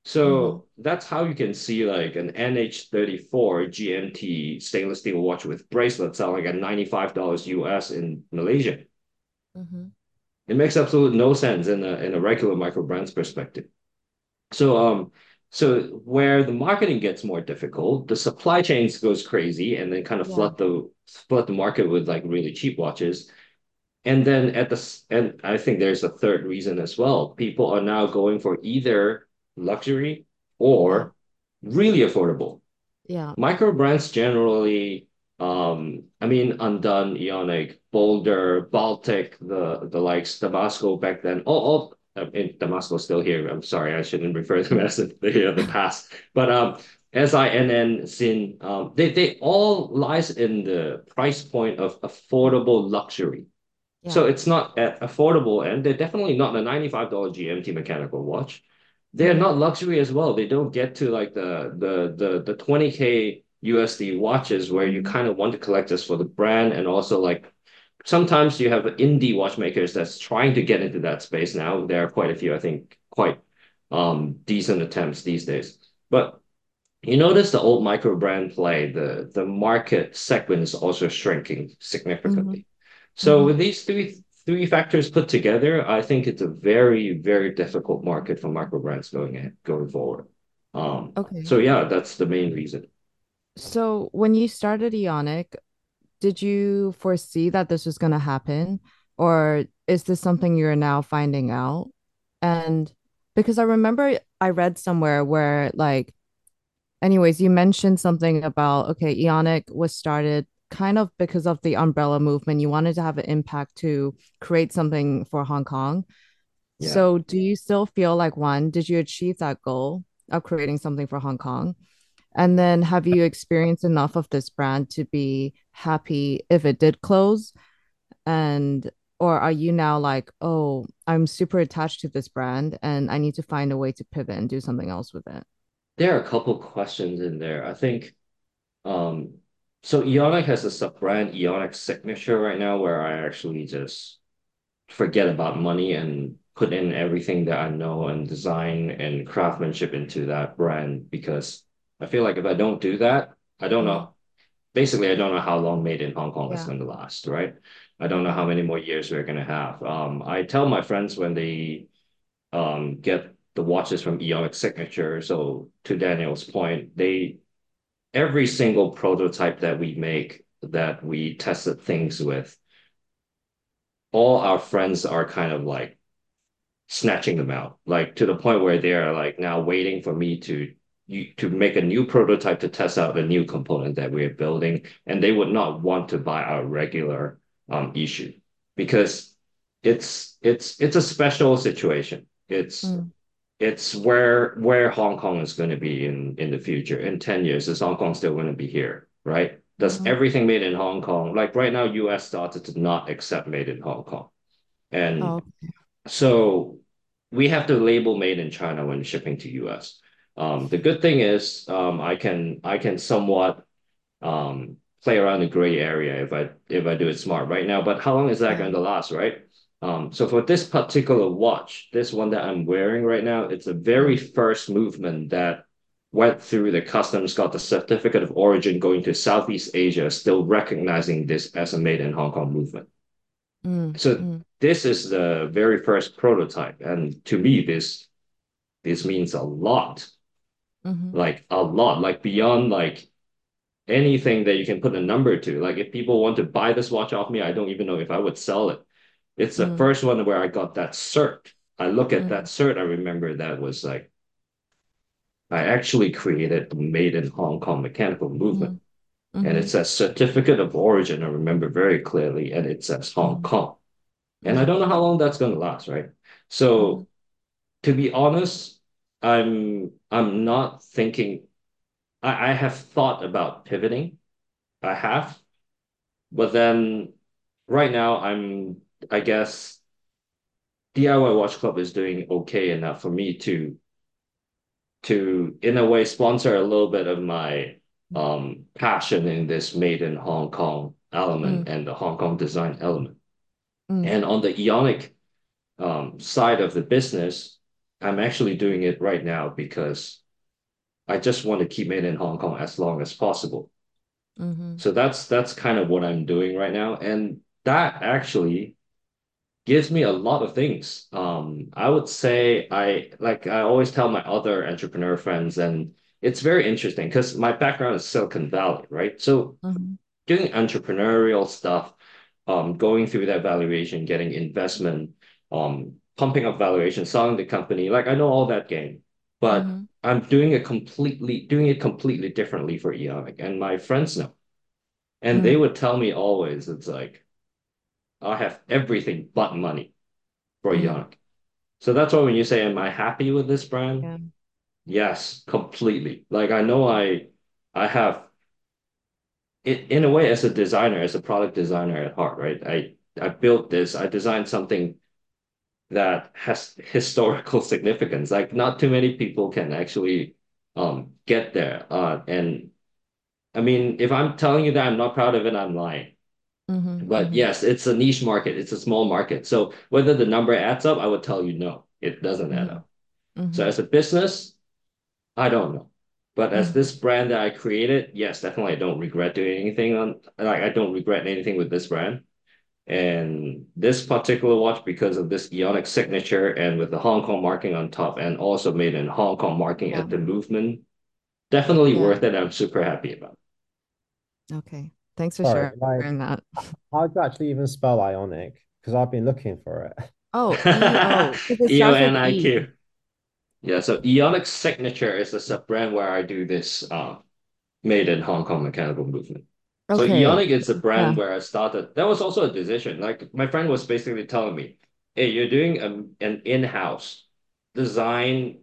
Mm-hmm. So that's how you can see like an N H thirty-four G M T stainless steel watch with bracelet selling at ninety-five dollars U S in Malaysia. Mm-hmm. It makes absolute no sense in a in a regular micro brands perspective. So um so where the marketing gets more difficult, the supply chains goes crazy and then kind of Yeah. flood the flood the market with like really cheap watches. And then at the and I think there's a third reason as well. People are now going for either luxury Yeah. or really affordable. Yeah. Micro brands generally, um, I mean, Undone, Ionic, Boulder, Baltic, the the likes, Damasco back then. All, all I mean, Damasco's still here. I'm sorry, I shouldn't refer to them as the, the, the past. But um, S I N N, Sin, um, they they all lies in the price point of affordable luxury. Yeah. So it's not at affordable end. They're definitely not a ninety-five dollars G M T mechanical watch. They're Mm-hmm. not luxury as well. They don't get to like the the the the twenty K U S D watches where you Mm-hmm. kind of want to collect just for the brand and also like sometimes you have indie watchmakers that's trying to get into that space now. There are quite a few, I think, quite um decent attempts these days. But you notice the old micro brand play, the the market segment is also shrinking Mm-hmm. significantly. So Mm-hmm. with these three three factors put together, I think it's a very, very difficult market for micro brands going ahead, going forward. Um, Okay. so yeah, that's the main reason. So when you started Eonic, did you foresee that this was going to happen? Or is this something you're now finding out? And because I remember I read somewhere where, like, anyways, you mentioned something about, okay, Eonic was started kind of because of the umbrella movement. You wanted to have an impact to create something for Hong Kong. Yeah. So do you still feel like, one, did you achieve that goal of creating something for Hong Kong? And then have you experienced enough of this brand to be happy if it did close? And or are you now like, oh, I'm super attached to this brand and I need to find a way to pivot and do something else with it? There are a couple questions in there. I think um so Eonic has a sub-brand, Eonic Signature right now, where I actually just forget about money and put in everything that I know and design and craftsmanship into that brand because I feel like if I don't do that, I don't Mm, know. Basically, I don't know how long Made in Hong Kong is yeah. going to last, right? I don't know Okay. how many more years we're going to have. Um, I tell my friends when they um, get the watches from Eonic Signature. So to Daniel's point, they every single prototype that we make that we tested things with, all our friends are kind of like snatching them out, like to the point where they are like now waiting for me to you to make a new prototype to test out a new component that we're building, and they would not want to buy our regular um issue because it's it's it's a special situation. It's Mm, it's where where Hong Kong is going to be in in the future. In ten years, is Hong Kong still going to be here, right? Does mhm. everything made in Hong Kong, like right now, U S started to not accept made in Hong Kong. And Oh, so we have to label made in China when shipping to U S. Um, the good thing is um, I can I can somewhat um, play around the gray area if I if I do it smart right now. But how long is that yeah. going to last, right? Um, so for this particular watch, this one that I'm wearing right now, it's the very Mm, first movement that went through the customs, got the certificate of origin going to Southeast Asia, still recognizing this as a made in Hong Kong movement. mm, So mm, this is the very first prototype, and to me, this this means a lot, mhm, like a lot, like beyond like anything that you can put a number to. Like if people want to buy this watch off me, I don't even know if I would sell it. It's the mm, first one where I got that cert. I look at that mm, cert, I remember that was like I actually created the made in Hong Kong mechanical movement. mm, And it mhm, says certificate of origin, I remember very clearly, and it says Hong mhm, Kong. And I mm, don't know how long that's going to last, right? mhm, So to be honest, I'm I'm not thinking I, I have thought about pivoting. I have, but then right now I'm I guess D I Y Watch Club is doing okay enough for me to to in a way sponsor a little bit of my um passion in this made in Hong Kong element mm, and the Hong Kong design element. mm, And on the Eonic um, side of the business, I'm actually doing it right now because I just want to keep it in Hong Kong as long as possible. Mm-hmm. So that's that's kind of what I'm doing right now. And that actually gives me a lot of things. Um, I would say I like I always tell my other entrepreneur friends, and it's very interesting because my background is Silicon Valley, right? So Mm-hmm. doing entrepreneurial stuff, um, going through that valuation, getting investment, um, pumping up valuation, selling the company, like I know all that game, but Mm-hmm. I'm doing it completely, doing it completely differently for Eonic, and my friends know, and they Mm. would tell me always, it's like I have everything but money for Mm. Eonic. So that's why when you say, "Am I happy with this brand?" Yeah. Yes, completely. Like I know I, I have it in a way as a designer, as a product designer at heart, right? I I built this, I designed something that has historical significance. Like not too many people can actually um get there. Uh, and I mean, if I'm telling you that I'm not proud of it, I'm lying. Mm-hmm. But Mm-hmm. yes, it's a niche market, it's a small market. So whether the number adds up, I would tell you no, it doesn't add Mm-hmm. up. So Mm-hmm. as a business, I don't know. But as Mm-hmm. this brand that I created, yes, definitely I don't regret doing anything on like I don't regret anything with this brand. And this particular watch, because of this Ionic signature and with the Hong Kong marking on top, and also made in Hong Kong marking Yeah. at the movement, definitely Yeah. worth it. I'm super happy about Okay. Thanks for Sorry, like, sharing that. how do you actually even spell Ionic? Because I've been looking for it. Oh, E O, it. because it E O starts with N I E. Q. Yeah, so Ionic signature is a sub brand where I do this uh, made in Hong Kong mechanical movement. So Okay. Ionic is a Yeah. brand where I started. That was also a decision. Like my friend was basically telling me, "Hey, you're doing a, an in-house design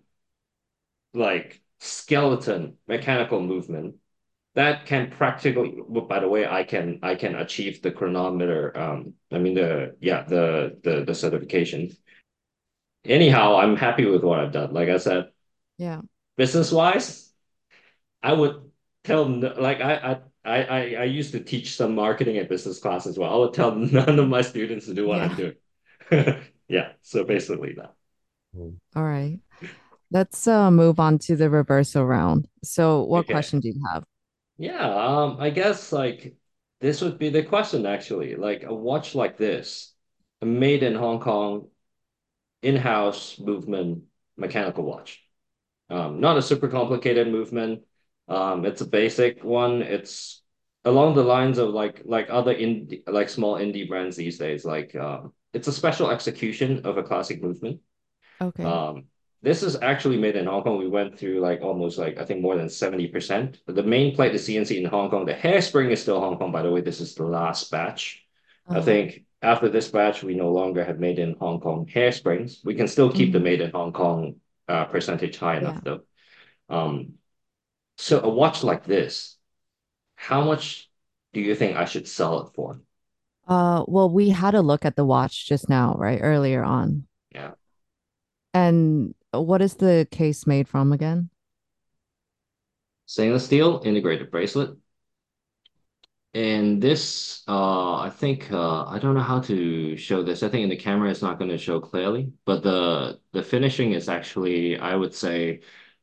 like skeleton mechanical movement that can practically, well, by the way, I can I can achieve the chronometer. Um, I mean the yeah the the the certification. Anyhow, I'm happy with what I've done. Like I said, Yeah. business wise, I would tell no- like I I. I, I, I used to teach some marketing and business class as well. I would tell none of my students to do what I'm Yeah. doing. Yeah, so basically that. Hmm. All right. Let's uh, move on to the reversal round. So, what Okay. question do you have? Yeah, um, I guess like this would be the question actually. Like a watch like this, a made in Hong Kong, in-house movement mechanical watch. Um, not a super complicated movement. Um, it's a basic one. It's along the lines of like like other indie like small indie brands these days. Like um, it's a special execution of a classic movement. Okay. Um, this is actually made in Hong Kong. We went through like almost like I think more than seventy percent. But the main plate is C N C in Hong Kong. The hairspring is still Hong Kong, by the way. This is the last batch. I Uh-huh. think after this batch, we no longer have made in Hong Kong hairsprings. We can still keep the Hmm. made in Hong Kong uh, percentage high enough Yeah. though. Um, so a watch like this, how much do you think I should sell it for? Uh, well, we had a look at the watch just now, right? Earlier on. Yeah. And what is the case made from again? Stainless steel integrated bracelet. And this, uh, I think, uh, I don't know how to show this. I think in the camera it's not going to show clearly, but the the finishing is actually, I would say,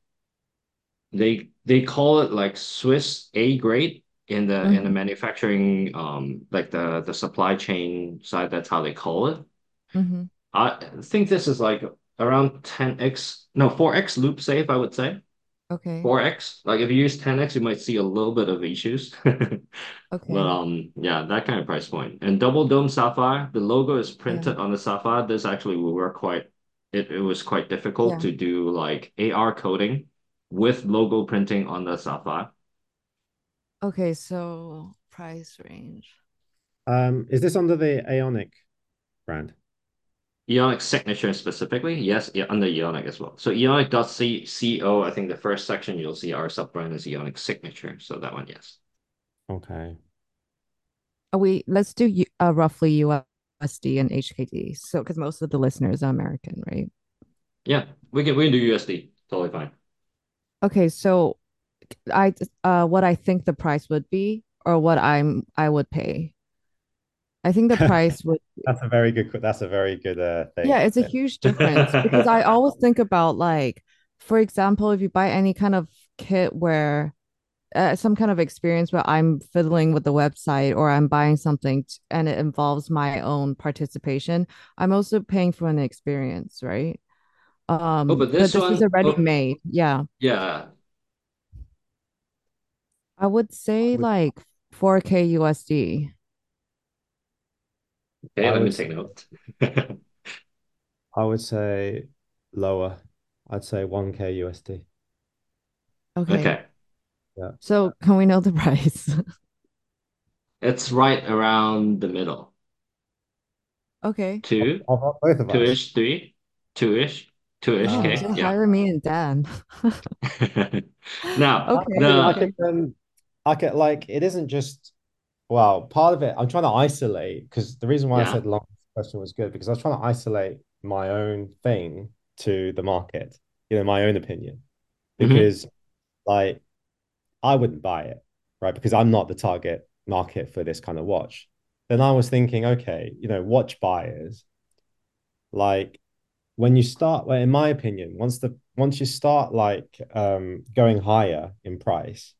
they they call it like Swiss A grade in the in the Hmm. manufacturing, um, like the the supply chain side. That's how they call it. Hmm. I think this is like around ten x, no, four x loop safe, I would say. Okay. four x. Like if you use ten x, you might see a little bit of issues. But Okay. um, yeah, that kind of price point. And double dome sapphire, the logo is Yeah. printed on the sapphire. This actually will work quite. It it was quite difficult Yeah. to do like A R coding with logo printing on the sapphire. Okay. So, price range. Um, is this under the Aonic brand? Ionic signature specifically, yes, yeah, under Ionic as well. So Ionic.co, I think the first section you'll see our sub brand is Ionic signature. So that one, yes. Okay. Are we let's do U- uh, roughly U S D and H K D. So, because most of the listeners are American, right? Yeah, we can we can do U S D. Totally fine. Okay. So, I uh, what I think the price would be, or what I'm I would pay. I think the price would, That's a very good. That's a very good uh, yeah, thing. it's a huge difference because I always think about like, for example, if you buy any kind of kit where uh, some kind of experience where I'm fiddling with the website or I'm buying something t- and it involves my own participation, I'm also paying for an experience, right? Oh, Um, but but this this is one, already oh, made. Yeah. yeah. I would I say would, like four K U S D. Okay, I let me would say, take note. I would say lower. I'd say one K U S D. Okay. Okay, Yeah. So can we know the price? it's right around the middle. Okay. Two, Of, of both of us. two-ish, three, two-ish, two-ish Yeah, K. Uh, just Yeah. hire me and Dan. Now, I I mean, I the Okay. could, um, I could like it isn't just well, part of it. I'm trying to isolate because the reason why I yeah. said long question was good because I was trying to isolate my own thing to the market, you know, my own opinion. Hmm. Because like I wouldn't buy it, right? Because I'm not the target market for this kind of watch. Then I was thinking, okay, you know, watch buyers, like when you start, well, in my opinion, once the once you start like um going higher in price,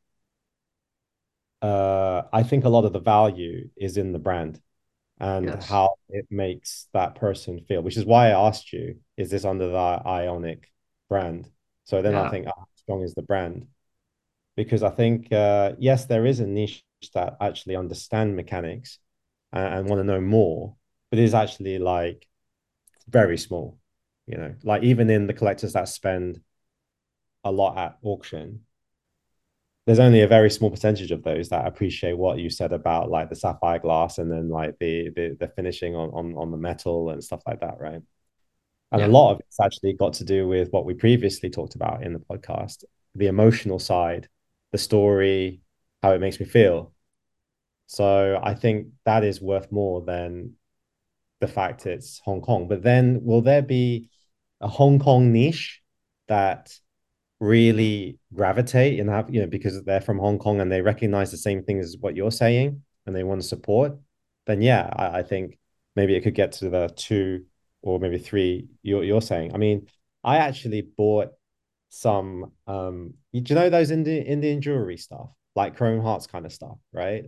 uh, I think a lot of the value is in the brand and Yes. how it makes that person feel, which is why I asked you, is this under the Ionic brand? So then I Yeah. think, oh, how strong is the brand? Because I think, uh, yes, there is a niche that actually understand mechanics and, and want to know more, but it is actually like very small, you know, like even in the collectors that spend a lot at auction, there's only a very small percentage of those that appreciate what you said about like the sapphire glass and then like the the, the finishing on, on on the metal and stuff like that, right? And a Yeah. lot of it's actually got to do with what we previously talked about in the podcast, the emotional side, the story, how it makes me feel. So I think that is worth more than the fact it's Hong Kong. But then will there be a Hong Kong niche that really gravitate and have, you know, because they're from Hong Kong and they recognize the same thing as what you're saying and they want to support, then yeah, I, I think maybe it could get to the two or maybe three you're, you're saying. I mean, I actually bought some, um, do you know those Indian, Indian jewelry stuff, like Chrome Hearts kind of stuff, right?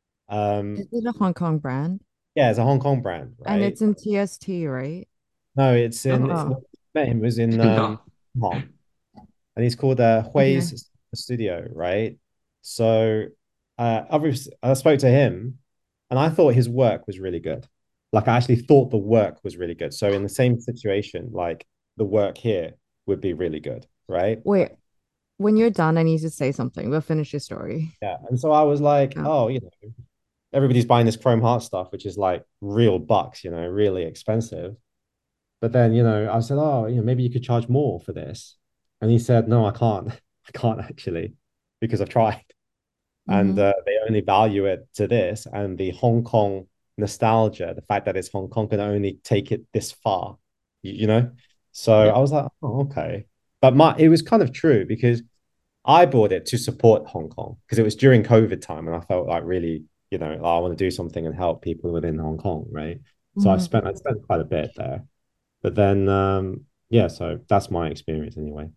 Is Um, it a Hong Kong brand? yeah, it's a Hong Kong brand, And right? it's in T S T, right? No, it's in, No. it, Oh, it was in um, No. Hong Kong. And he's called uh, okay. Hui's Studio, right? So uh, obviously, I spoke to him, and I thought his work was really good. Like I actually thought the work was really good. So in the same situation, like the work here would be really good, right? Wait, when you're done, I need to say something, but finish your story. Yeah. And so I was like, Oh. oh, you know, everybody's buying this Chrome Heart stuff, which is like real bucks, you know, really expensive. But then, you know, I said, oh, you know, maybe you could charge more for this. And he said, no, I can't. I can't actually, because I've tried. And Mm-hmm. uh, they only value it to this. And the Hong Kong nostalgia, the fact that it's Hong Kong can only take it this far, you, you know? So Yeah. I was like, oh, okay. But my it was kind of true because I bought it to support Hong Kong because it was during COVID time and I felt like really, you know, I want to do something and help people within Hong Kong, right? So I Mm-hmm. spent I spent quite a bit there. But then um yeah, so that's my experience anyway.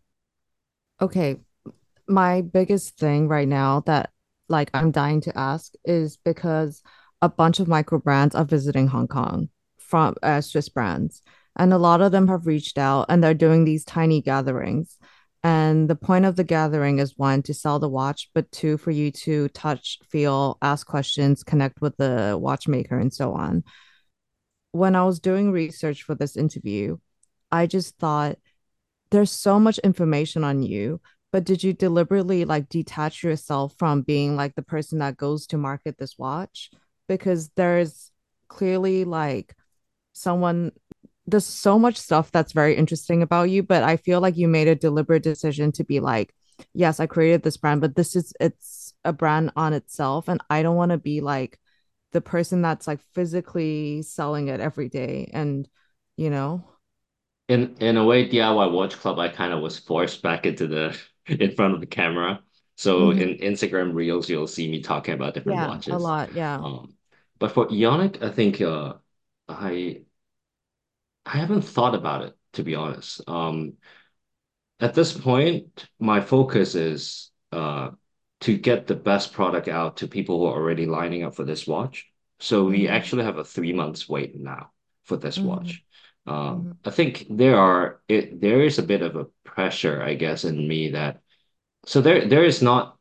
Okay. My biggest thing right now that like I'm dying to ask is because a bunch of micro brands are visiting Hong Kong from uh, Swiss brands, and a lot of them have reached out and they're doing these tiny gatherings. And the point of the gathering is one, to sell the watch, but two, for you to touch, feel, ask questions, connect with the watchmaker, and so on. When I was doing research for this interview, I just thought there's so much information on you, but did you deliberately like detach yourself from being like the person that goes to market this watch? Because there's clearly like someone, there's so much stuff that's very interesting about you, but I feel like you made a deliberate decision to be like, yes, I created this brand, but this is it's a brand on itself. And I don't want to be like the person that's like physically selling it every day. And, you know, In in a way, D I Y Watch Club, I kind of was forced back into the in front of the camera. So mm-hmm. in Instagram Reels, you'll see me talking about different Yeah, a watches. lot. Yeah. Um, But for Ionic, I think uh, I I haven't thought about it, to be honest. Um, at this point, my focus is uh, to get the best product out to people who are already lining up for this watch. So we Mm-hmm. actually have a three months wait now for this Mm-hmm. watch. Um, Mm-hmm. I think there are it there is a bit of a pressure, I guess, in me that so there there is not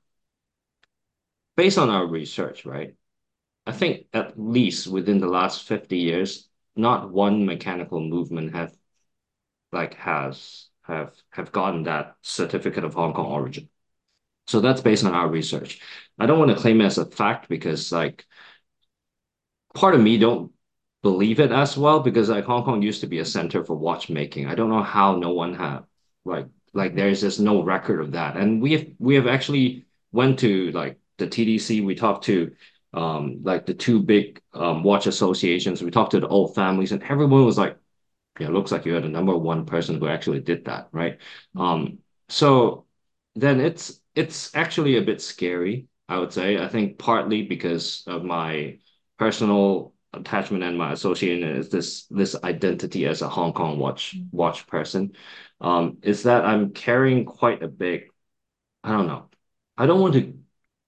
based on our research, right? I think at least within the last fifty years, not one mechanical movement have like has have have gotten that certificate of Hong Kong origin. So that's based on our research. I don't want to claim it as a fact because like part of me don't believe it as well because like Hong Kong used to be a center for watchmaking. I don't know how no one have like like Mm-hmm. there's just no record of that. And we have we have actually went to like the T D C, we talked to um like the two big um watch associations, we talked to the old families and everyone was like, yeah, it looks like you're the number one person who actually did that, right? Um, so then it's it's actually a bit scary, I would say. I think partly because of my personal attachment and my association is this this identity as a Hong Kong watch watch person. Um, is that I'm carrying quite a big, I don't know. I don't want to,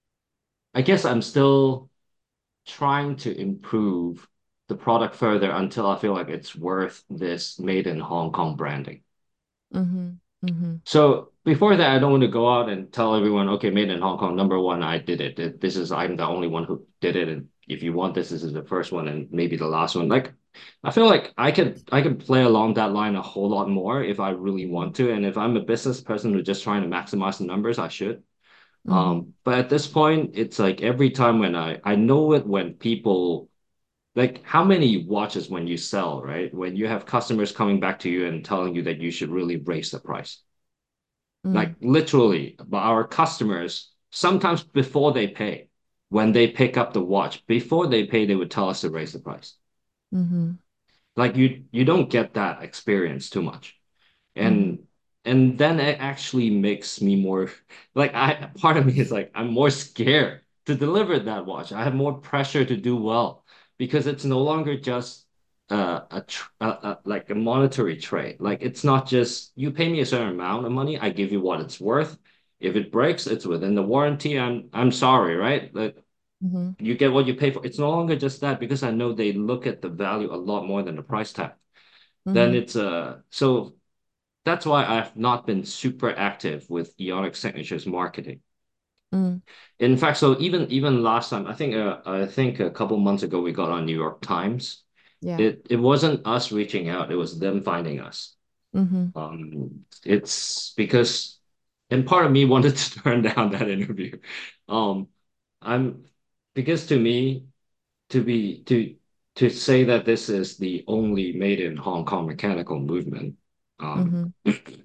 I guess I'm still trying to improve the product further until I feel like it's worth this made in Hong Kong branding. Mm-hmm. Mm-hmm. So before that, I don't want to go out and tell everyone, okay, made in Hong Kong, number one, I did it. This is I'm the only one who did it. And if you want this, this is the first one and maybe the last one. Like I feel like I could I could play along that line a whole lot more if I really want to. And if I'm a business person who's just trying to maximize the numbers, I should. Mm-hmm. Um, but at this point, it's like every time when I I know it when people like how many watches when you sell, right? When you have customers coming back to you and telling you that you should really raise the price. Mm-hmm. Like literally, but our customers, sometimes before they pay, when they pick up the watch, before they pay, they would tell us to raise the price. Mm-hmm. Like you you don't get that experience too much. Mm-hmm. And and then it actually makes me more like I part of me is like I'm more scared to deliver that watch. I have more pressure to do well because it's no longer just uh, a, tr a, a like a monetary trade. Like it's not just you pay me a certain amount of money, I give you what it's worth. If it breaks, it's within the warranty. I'm I'm sorry, right? Like Mm-hmm. you get what you pay for. It's no longer just that because I know they look at the value a lot more than the price tag. Then Mm-hmm. it's uh so that's why I've not been super active with Ionic Signature's marketing. Mm-hmm. In fact, so even even last time, I think uh, I think a couple months ago we got on New York Times. Yeah. It it wasn't us reaching out; it was them finding us. Mm-hmm. Um, it's because, and part of me wanted to turn down that interview. Um, I'm because to me, to be to to say that this is the only made in Hong Kong mechanical movement, um, Mm-hmm.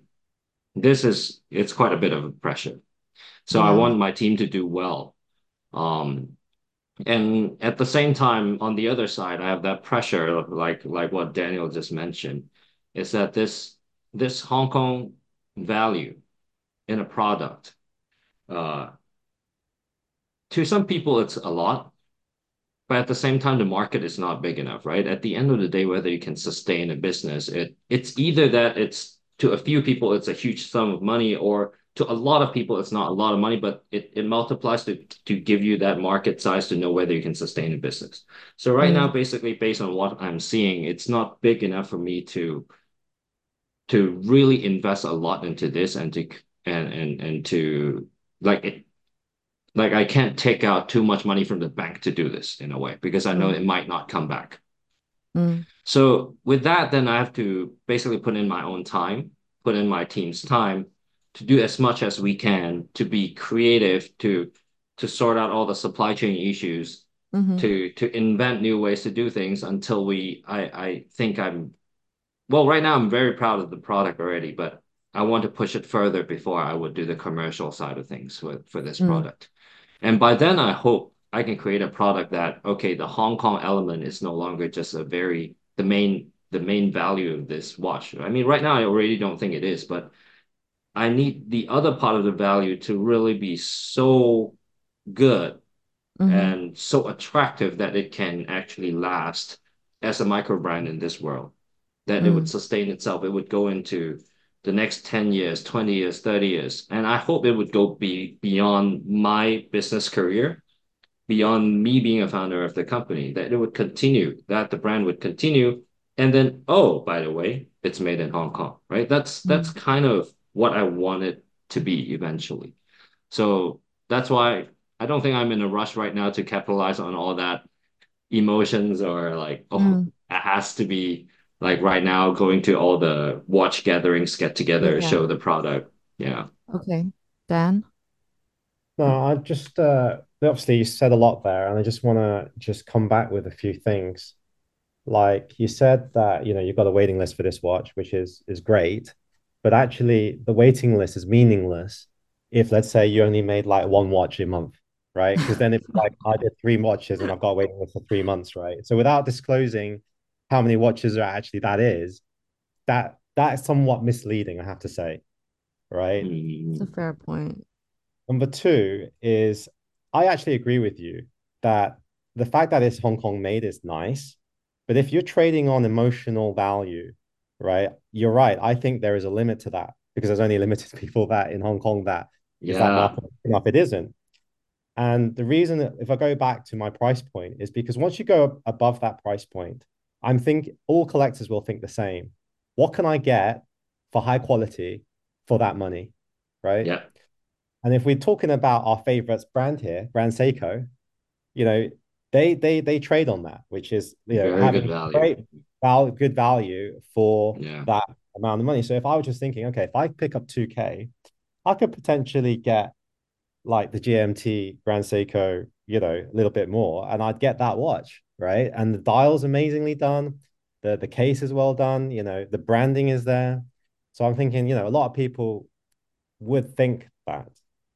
this is it's quite a bit of pressure. So I Yeah. want my team to do well. Um, and at the same time, on the other side, I have that pressure, like like what Daniel just mentioned, is that this this Hong Kong value in a product, uh, to some people it's a lot, but at the same time, the market is not big enough, right? At the end of the day, whether you can sustain a business, it it's either that it's to a few people it's a huge sum of money, or to a lot of people it's not a lot of money, but it, it multiplies to to give you that market size to know whether you can sustain a business. So right now, Mm-hmm. basically based on what I'm seeing, it's not big enough for me to to really invest a lot into this and to and and and to like it like I can't take out too much money from the bank to do this in a way because I know it might not come back. Mm-hmm. So with that, then I have to basically put in my own time, put in my team's time to do as much as we can to be creative, to to sort out all the supply chain issues, Mm-hmm. to to invent new ways to do things until we I I think I'm well, right now I'm very proud of the product already, but I want to push it further before I would do the commercial side of things for, for this Mm-hmm. product. And by then, I hope I can create a product that, okay, the Hong Kong element is no longer just a very, the main, the main value of this watch. I mean, right now, I already don't think it is, but I need the other part of the value to really be so good Mm-hmm. and so attractive that it can actually last as a micro brand in this world, that it would Mm. sustain itself. It would go into the next ten years, twenty years, thirty years. And I hope it would go be beyond my business career, beyond me being a founder of the company, that it would continue, that the brand would continue. And then, oh, by the way, it's made in Hong Kong, right? That's that's Mm. kind of what I want it to be eventually. So that's why I don't think I'm in a rush right now to capitalize on all that emotions or like, oh, Mm. it has to be like right now going to all the watch gatherings, get together, Yeah. show the product. Yeah. Okay. Dan? No, I just uh obviously you said a lot there, and I just want to just come back with a few things. Like you said that, you know, you've got a waiting list for this watch, which is is great, but actually the waiting list is meaningless if let's say you only made like one watch a month, right? Because then it's like I did three watches and I've got a waiting list for three months, right? So without disclosing how many watches are actually that is, that that is somewhat misleading, I have to say, right? It's a Mm, fair point. Number two is I actually agree with you that the fact that it's Hong Kong made is nice, but if you're trading on emotional value, right, you're right. I think there is a limit to that because there's only limited people that in Hong Kong that is that yeah. market enough. It isn't. And the reason that if I go back to my price point is because once you go above that price point, I'm think all collectors will think the same. What can I get for high quality for that money? Right. Yeah. And if we're talking about our favorite brand here, brand Seiko, you know, they they they trade on that, which is you know Very good having value. great value, good value for Yeah. that amount of money. So if I was just thinking, okay, if I pick up two K, I could potentially get like the G M T Grand Seiko, you know, a little bit more, and I'd get that watch, right? And the dial's amazingly done, the the case is well done, you know, the branding is there. So I'm thinking, you know, a lot of people would think that.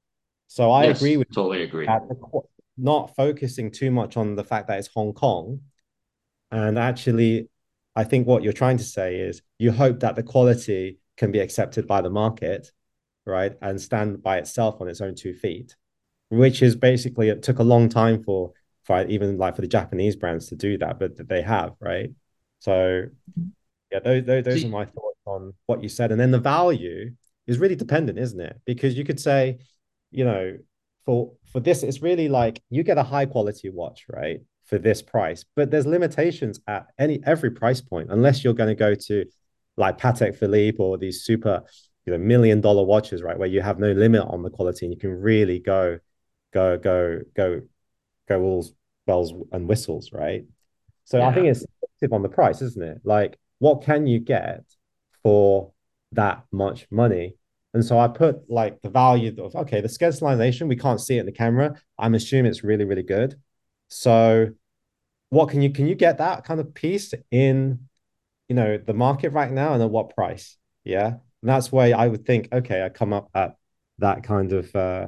So I agree Yes, with totally agree. that, not focusing too much on the fact that it's Hong Kong. And actually, I think what you're trying to say is you hope that the quality can be accepted by the market, right? And stand by itself on its own two feet, which is basically it took a long time for for even like for the Japanese brands to do that, but they have, right? So yeah, those, those those are See, my thoughts on what you said. And then the value is really dependent, isn't it? Because you could say, you know, for for this, it's really like you get a high quality watch, right? For this price, but there's limitations at any every price point, unless you're going to go to like Patek Philippe or these super, you know, million dollar watches, right? Where you have no limit on the quality and you can really go, go, go, go, go all bells and whistles, right? So I think yeah. it's on the price, isn't it? Like, what can you get for that much money? And so I put like the value of okay, the skeletonization, we can't see it in the camera. I'm assuming it's really, really good. So what can you can you get that kind of piece in, you know, the market right now and at what price? Yeah. And that's why I would think, okay, I come up at that kind of uh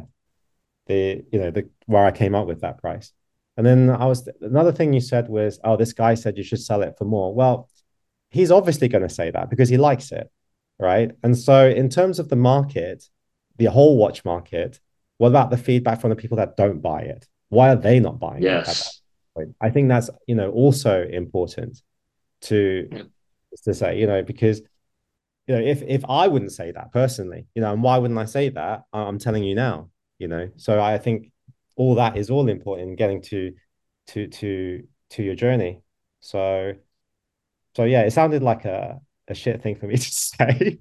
the you know the where I came up with that price. And then I was another thing you said was, oh, this guy said you should sell it for more. Well, he's obviously going to say that because he likes it, right? And so in terms of the market, the whole watch market, what about the feedback from the people that don't buy it? Why are they not buying it at that Yes. point? I think that's you know also important to Yeah. to say, you know, because you know, if if I wouldn't say that personally, you know, and why wouldn't I say that? I'm telling you now, you know. So I think all that is all important in getting to to to to your journey. So so yeah, it sounded like a a shit thing for me to say.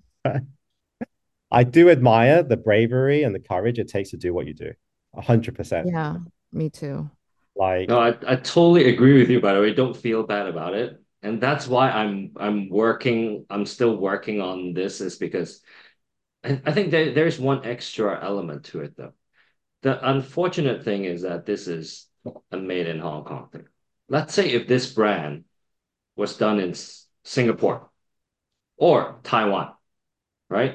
I do admire the bravery and the courage it takes to do what you do. A hundred percent. Yeah, me too. No, Like, I, I totally agree with you, by the way. Don't feel bad about it. And that's why I'm I'm working, I'm still working on this, is because I, I think there, there's one extra element to it though. The unfortunate thing is that this is a made in Hong Kong thing. Let's say if this brand was done in S- Singapore or Taiwan, right?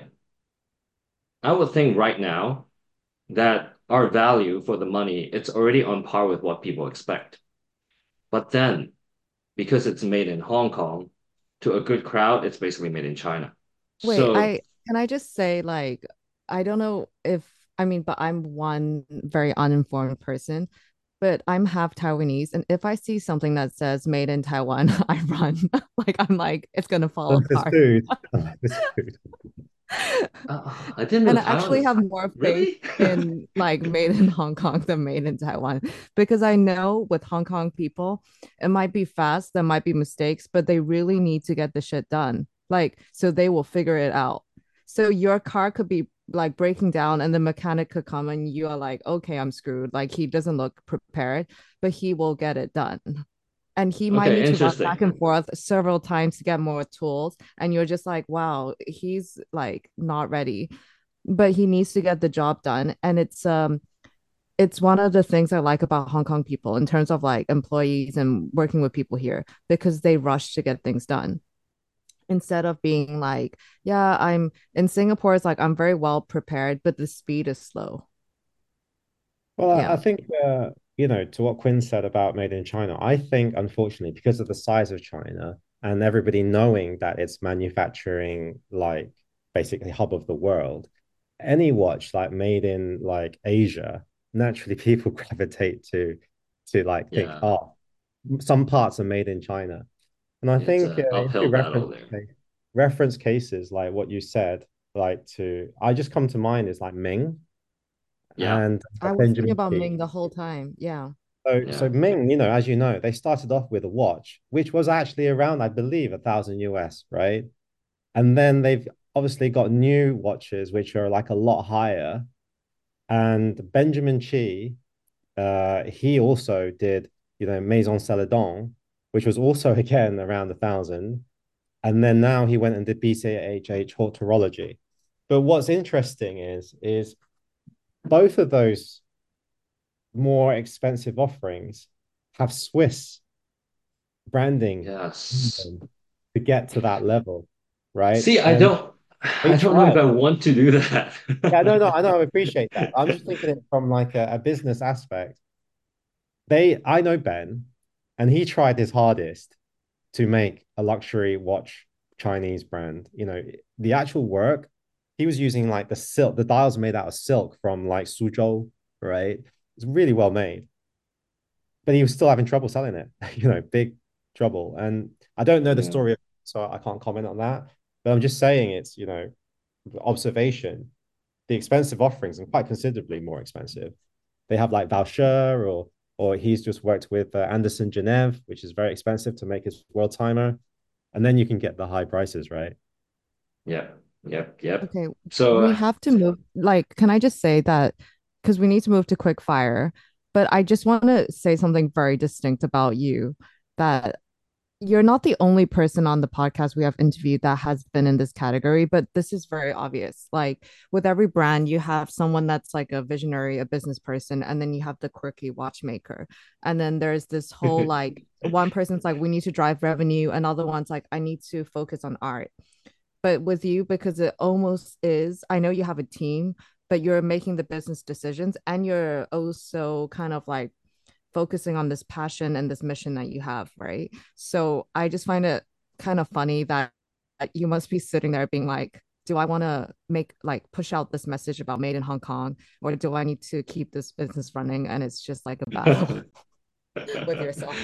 I would think right now that our value for the money, it's already on par with what people expect. But then, because it's made in Hong Kong, to a good crowd, it's basically made in China. Wait, So, I can I just say like I don't know if I mean, but I'm one very uninformed person. but I'm half Taiwanese, and if I see something that says made in Taiwan, I run. Like I'm like, it's gonna fall Unless it's apart. food. Unless it's food. Uh, I didn't know And I Taiwan actually is have more faith really. in like made in Hong Kong than made in Taiwan because I know with Hong Kong people, it might be fast, there might be mistakes, but they really need to get the shit done. Like, so they will figure it out. So your car could be like breaking down and the mechanic could come and you are like, okay, I'm screwed. Like he doesn't look prepared, but he will get it done. And he might Okay, need to run interesting. back and forth several times to get more tools. And you're just like, wow, he's like not ready, but he needs to get the job done. And it's um it's one of the things I like about Hong Kong people in terms of like employees and working with people here because they rush to get things done instead of being like, yeah, I'm in Singapore, it's like I'm very well prepared, but the speed is slow. Well, I, I Yeah. think uh, you know, to what Quinn said about made in China, I think unfortunately, because of the size of China and everybody knowing that it's manufacturing like basically hub of the world, any watch like made in like Asia, naturally people gravitate to to like think, Yeah, oh, some parts are made in China. And I it's think uh, a if you uphill battle reference there. reference cases like what you said, like to I just come to mind is like Ming Yeah, and I was thinking Benjamin about Key. Ming the whole time. Yeah. So, yeah. so Ming, you know, as you know, they started off with a watch, which was actually around, I believe, a thousand U S, right? And then they've obviously got new watches, which are like a lot higher. And Benjamin Chi, uh, he also did, you know, Maison Celadon, which was also again around a thousand. And then now he went and did B C H H Horology. But what's interesting is, is both of those more expensive offerings have Swiss branding Yes. to get to that level, right? See, I And don't, they I don't know if tried. I want to do that. Yeah, no, no, I know, I appreciate that. I'm just thinking it from like a, a business aspect. They, I know Ben, and he tried his hardest to make a luxury watch Chinese brand. You know, the actual work, he was using like the silk, the dials made out of silk from like Suzhou, right? It's really well made, but he was still having trouble selling it, you know, big trouble. And I don't know the Yeah. story, so I can't comment on that. But I'm just saying it's, you know, observation. The expensive offerings and quite considerably more expensive. They have like Vaucher or or he's just worked with uh, Anderson Genève, which is very expensive to make his world timer. And then you can get the high prices, right? Yep. Yep. Yep. Okay. So, We uh, have to move. Like, can I just say that because we need to move to quick fire, but I just want to say something very distinct about you that you're not the only person on the podcast we have interviewed that has been in this category, but this is very obvious. Like with every brand, you have someone that's like a visionary, a business person, and then you have the quirky watchmaker. And then there's this whole like one person's like, we need to drive revenue, another one's like, I need to focus on art. But with you, because it almost is, I know you have a team, but you're making the business decisions and you're also kind of like focusing on this passion and this mission that you have, right? So I just find it kind of funny that you must be sitting there being like, do I want to make like push out this message about made in Hong Kong or do I need to keep this business running? And it's just like a battle with yourself.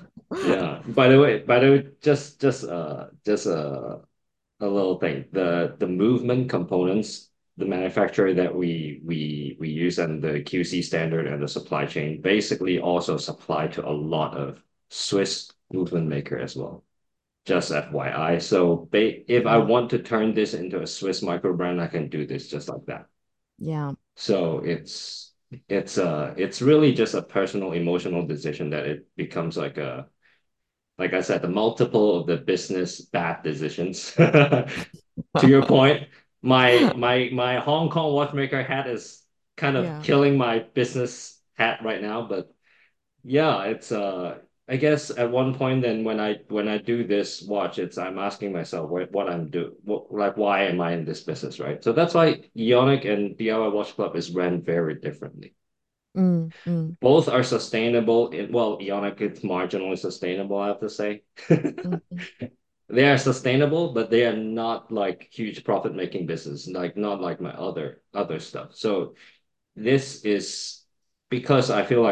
yeah. By the way, by the way, just just uh just uh a little thing. The the movement components, the manufacturer that we we we use and the Q C standard and the supply chain basically also supply to a lot of Swiss movement maker as well. Just F Y I. So ba if I Yeah. want to turn this into a Swiss micro brand, I can do this just like that. Yeah. So it's it's uh it's really just a personal emotional decision that it becomes like a like I said, the multiple of the business bad decisions. To your point, my my my Hong Kong watchmaker hat is kind of Yeah. killing my business hat right now, but yeah, it's uh I guess at one point then when I when I do this watch, it's I'm asking myself what what I'm do what like why am I in this business, right? So that's why Ionic and D I Y Watch Club is ran very differently. Mm, mm, Both are sustainable. In, well, Ionic is marginally sustainable, I have to say. mm, mm. They are sustainable, but they are not like huge profit making business, like not like my other other stuff. So this is because I feel like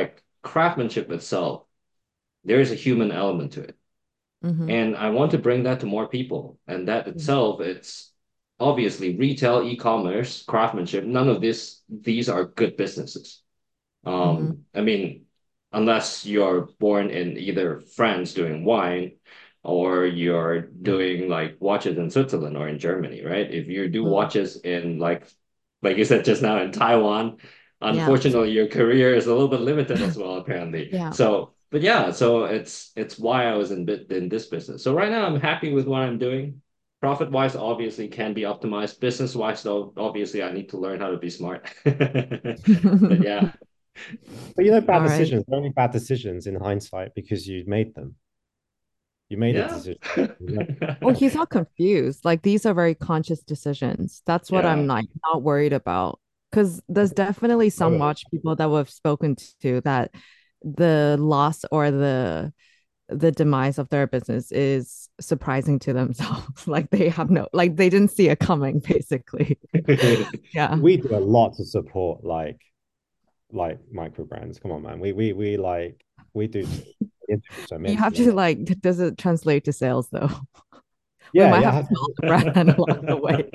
craftsmanship itself, there is a human element to it. Mm-hmm. And I want to bring that to more people. And that itself, it's obviously retail, e-commerce, craftsmanship. None of this, these are good businesses. Mm-hmm. Um, I mean, unless you're born in either France doing wine or you're doing like watches in Switzerland or in Germany, right? If you do Mm. watches in like like you said just now in Taiwan, Yeah. unfortunately your career is a little bit limited as well, apparently. Yeah. So, but yeah, so it's it's why I was in bit in this business. So right now I'm happy with what I'm doing. Profit wise, obviously can be optimized. Business wise, though, obviously I need to learn how to be smart. But yeah. But you know, bad All right. decisions are only bad decisions in hindsight because you made them. You made a Yeah. decision. Well, he's not confused. Like these are very conscious decisions. That's what I'm Yeah. like not worried about. Because there's definitely some Oh, watch people that we've spoken to that the loss or the the demise of their business is surprising to themselves. Like they have no, like they didn't see it coming, basically. Yeah. we do a lot to support like like micro brands. Come on, man. We we we like we do so You have immensely. to like, does it translate to sales though? We Yeah, might yeah. have I to have sell the brand along the way.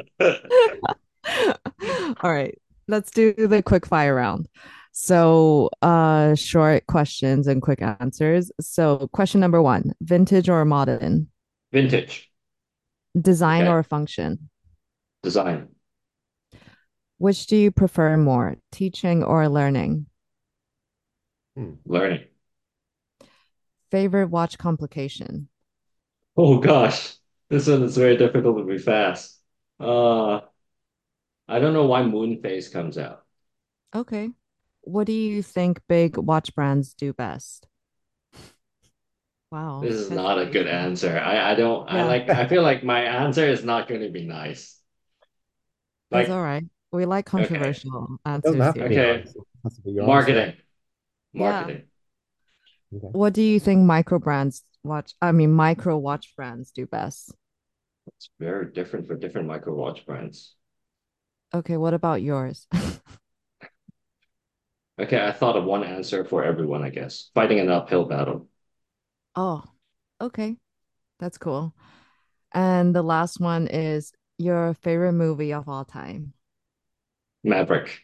All right, let's do the quick fire round. So, uh, short questions and quick answers. So, question number one, vintage or modern? Vintage. Design Okay. or function? Design. Which do you prefer more, teaching or learning? Hmm. Learning. Favorite watch complication? Oh gosh. This one is very difficult to be fast. Uh, I don't know why moon phase comes out. Okay. What do you think big watch brands do best? Wow, This is not a good hesitation. answer. I, I don't I Yeah, like I feel like my answer is not going to be nice. it's Like, all right. We like okay. controversial It doesn't answers have to be here. Okay. nice. It has to be your answer. Marketing. Yeah. Marketing. Okay. What do you think micro brands watch? I mean, micro watch brands do best. It's very different for different micro watch brands. Okay, what about yours? Okay, I thought of one answer for everyone, I guess. Fighting an uphill battle. Oh, okay. That's cool. And the last one is your favorite movie of all time. Maverick.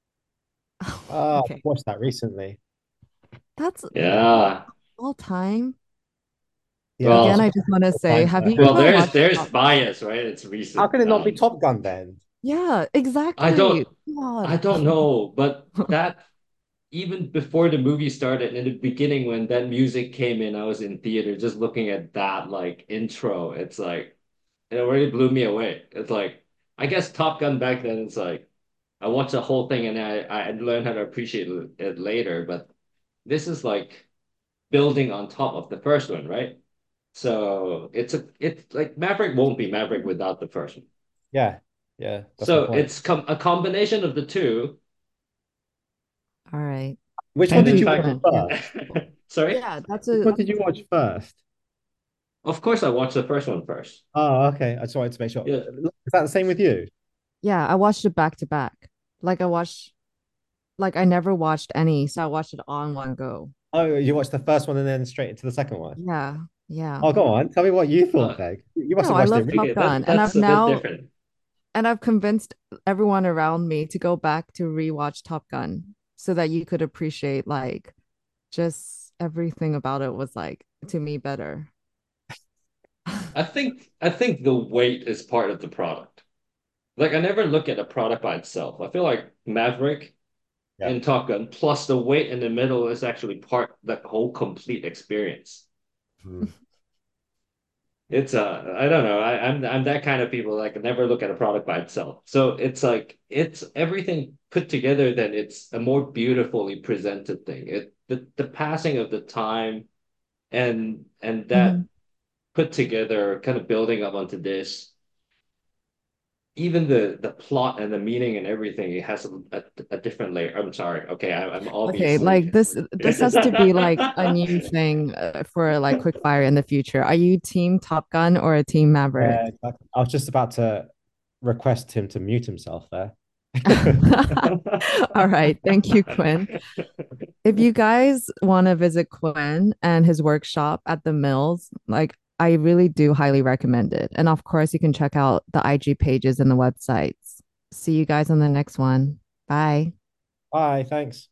Oh, I Okay. watched that recently. That's Yeah. all time. Yeah, I Again, watched I it just want to four say, times have now. you Well, ever there's watched there's Top? bias, right? It's How recent. can it not be Um, Top Gun then? Yeah, I exactly. don't I God. don't know, but that even before the movie started, in the beginning when that music came in, I was in theater just looking at that like intro. It's like it already blew me away. It's like I guess Top Gun back then, it's like I watched the whole thing and I I learned how to appreciate it later, but this is like building on top of the first one, right? So it's a it's like Maverick won't be Maverick without the first one. Yeah, yeah, that's my So point. it's com a combination of the two. All right. Which one And Thank did in you, you watch fact, Quinn. first? sorry, Yeah, that's Which a one did you watch first? of course I watched the first one first. Oh, okay. I just wanted to make sure. Yeah. Is that the same with you? yeah, I watched it back to back. Like I watched like I never watched any, so I watched it on one go. Oh, you watched the first one and then straight into the second one. Yeah, yeah. Oh, go on. Tell me what you thought, Uh, Peg. You must No, have I watched it love recently. Top okay, that Gun, and that's I've a bit now different. and I've convinced everyone around me to go back to rewatch Top Gun so that you could appreciate like just everything about it was like to me better. I think I think the weight is part of the product. Like I never look at a product by itself. I feel like Maverick Yeah. and Top Gun plus the weight in the middle is actually part the whole complete experience. Hmm. It's uh I don't know. I, I'm I'm that kind of people like never look at a product by itself. So it's like it's everything put together, then it's a more beautifully presented thing. It the, the passing of the time and and that Mhm. put together kind of building up onto this, even the the plot and the meaning and everything, it has a, a, a different layer. I'm sorry. Okay, I, I'm Okay, obviously like this this has to be like a new thing uh, for like quick fire in the future. Are you team Top Gun or a team Maverick? Yeah, exactly. I was just about to request him to mute himself there. All right, thank you, Quinn. If you guys want to visit Quinn and his workshop at the Mills, like I really do highly recommend it. And of course, you can check out the I G pages and the websites. See you guys on the next one. Bye. Bye. Thanks.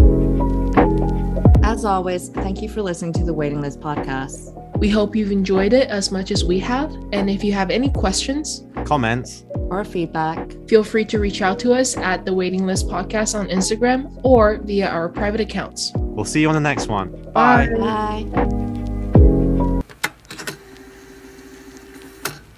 As always, thank you for listening to the Waiting List podcast. We hope you've enjoyed it as much as we have. And if you have any questions, Comments, or feedback, feel free to reach out to us at the Waiting List Podcast on Instagram or via our private accounts. we'll see you on the next one. Bye. bye.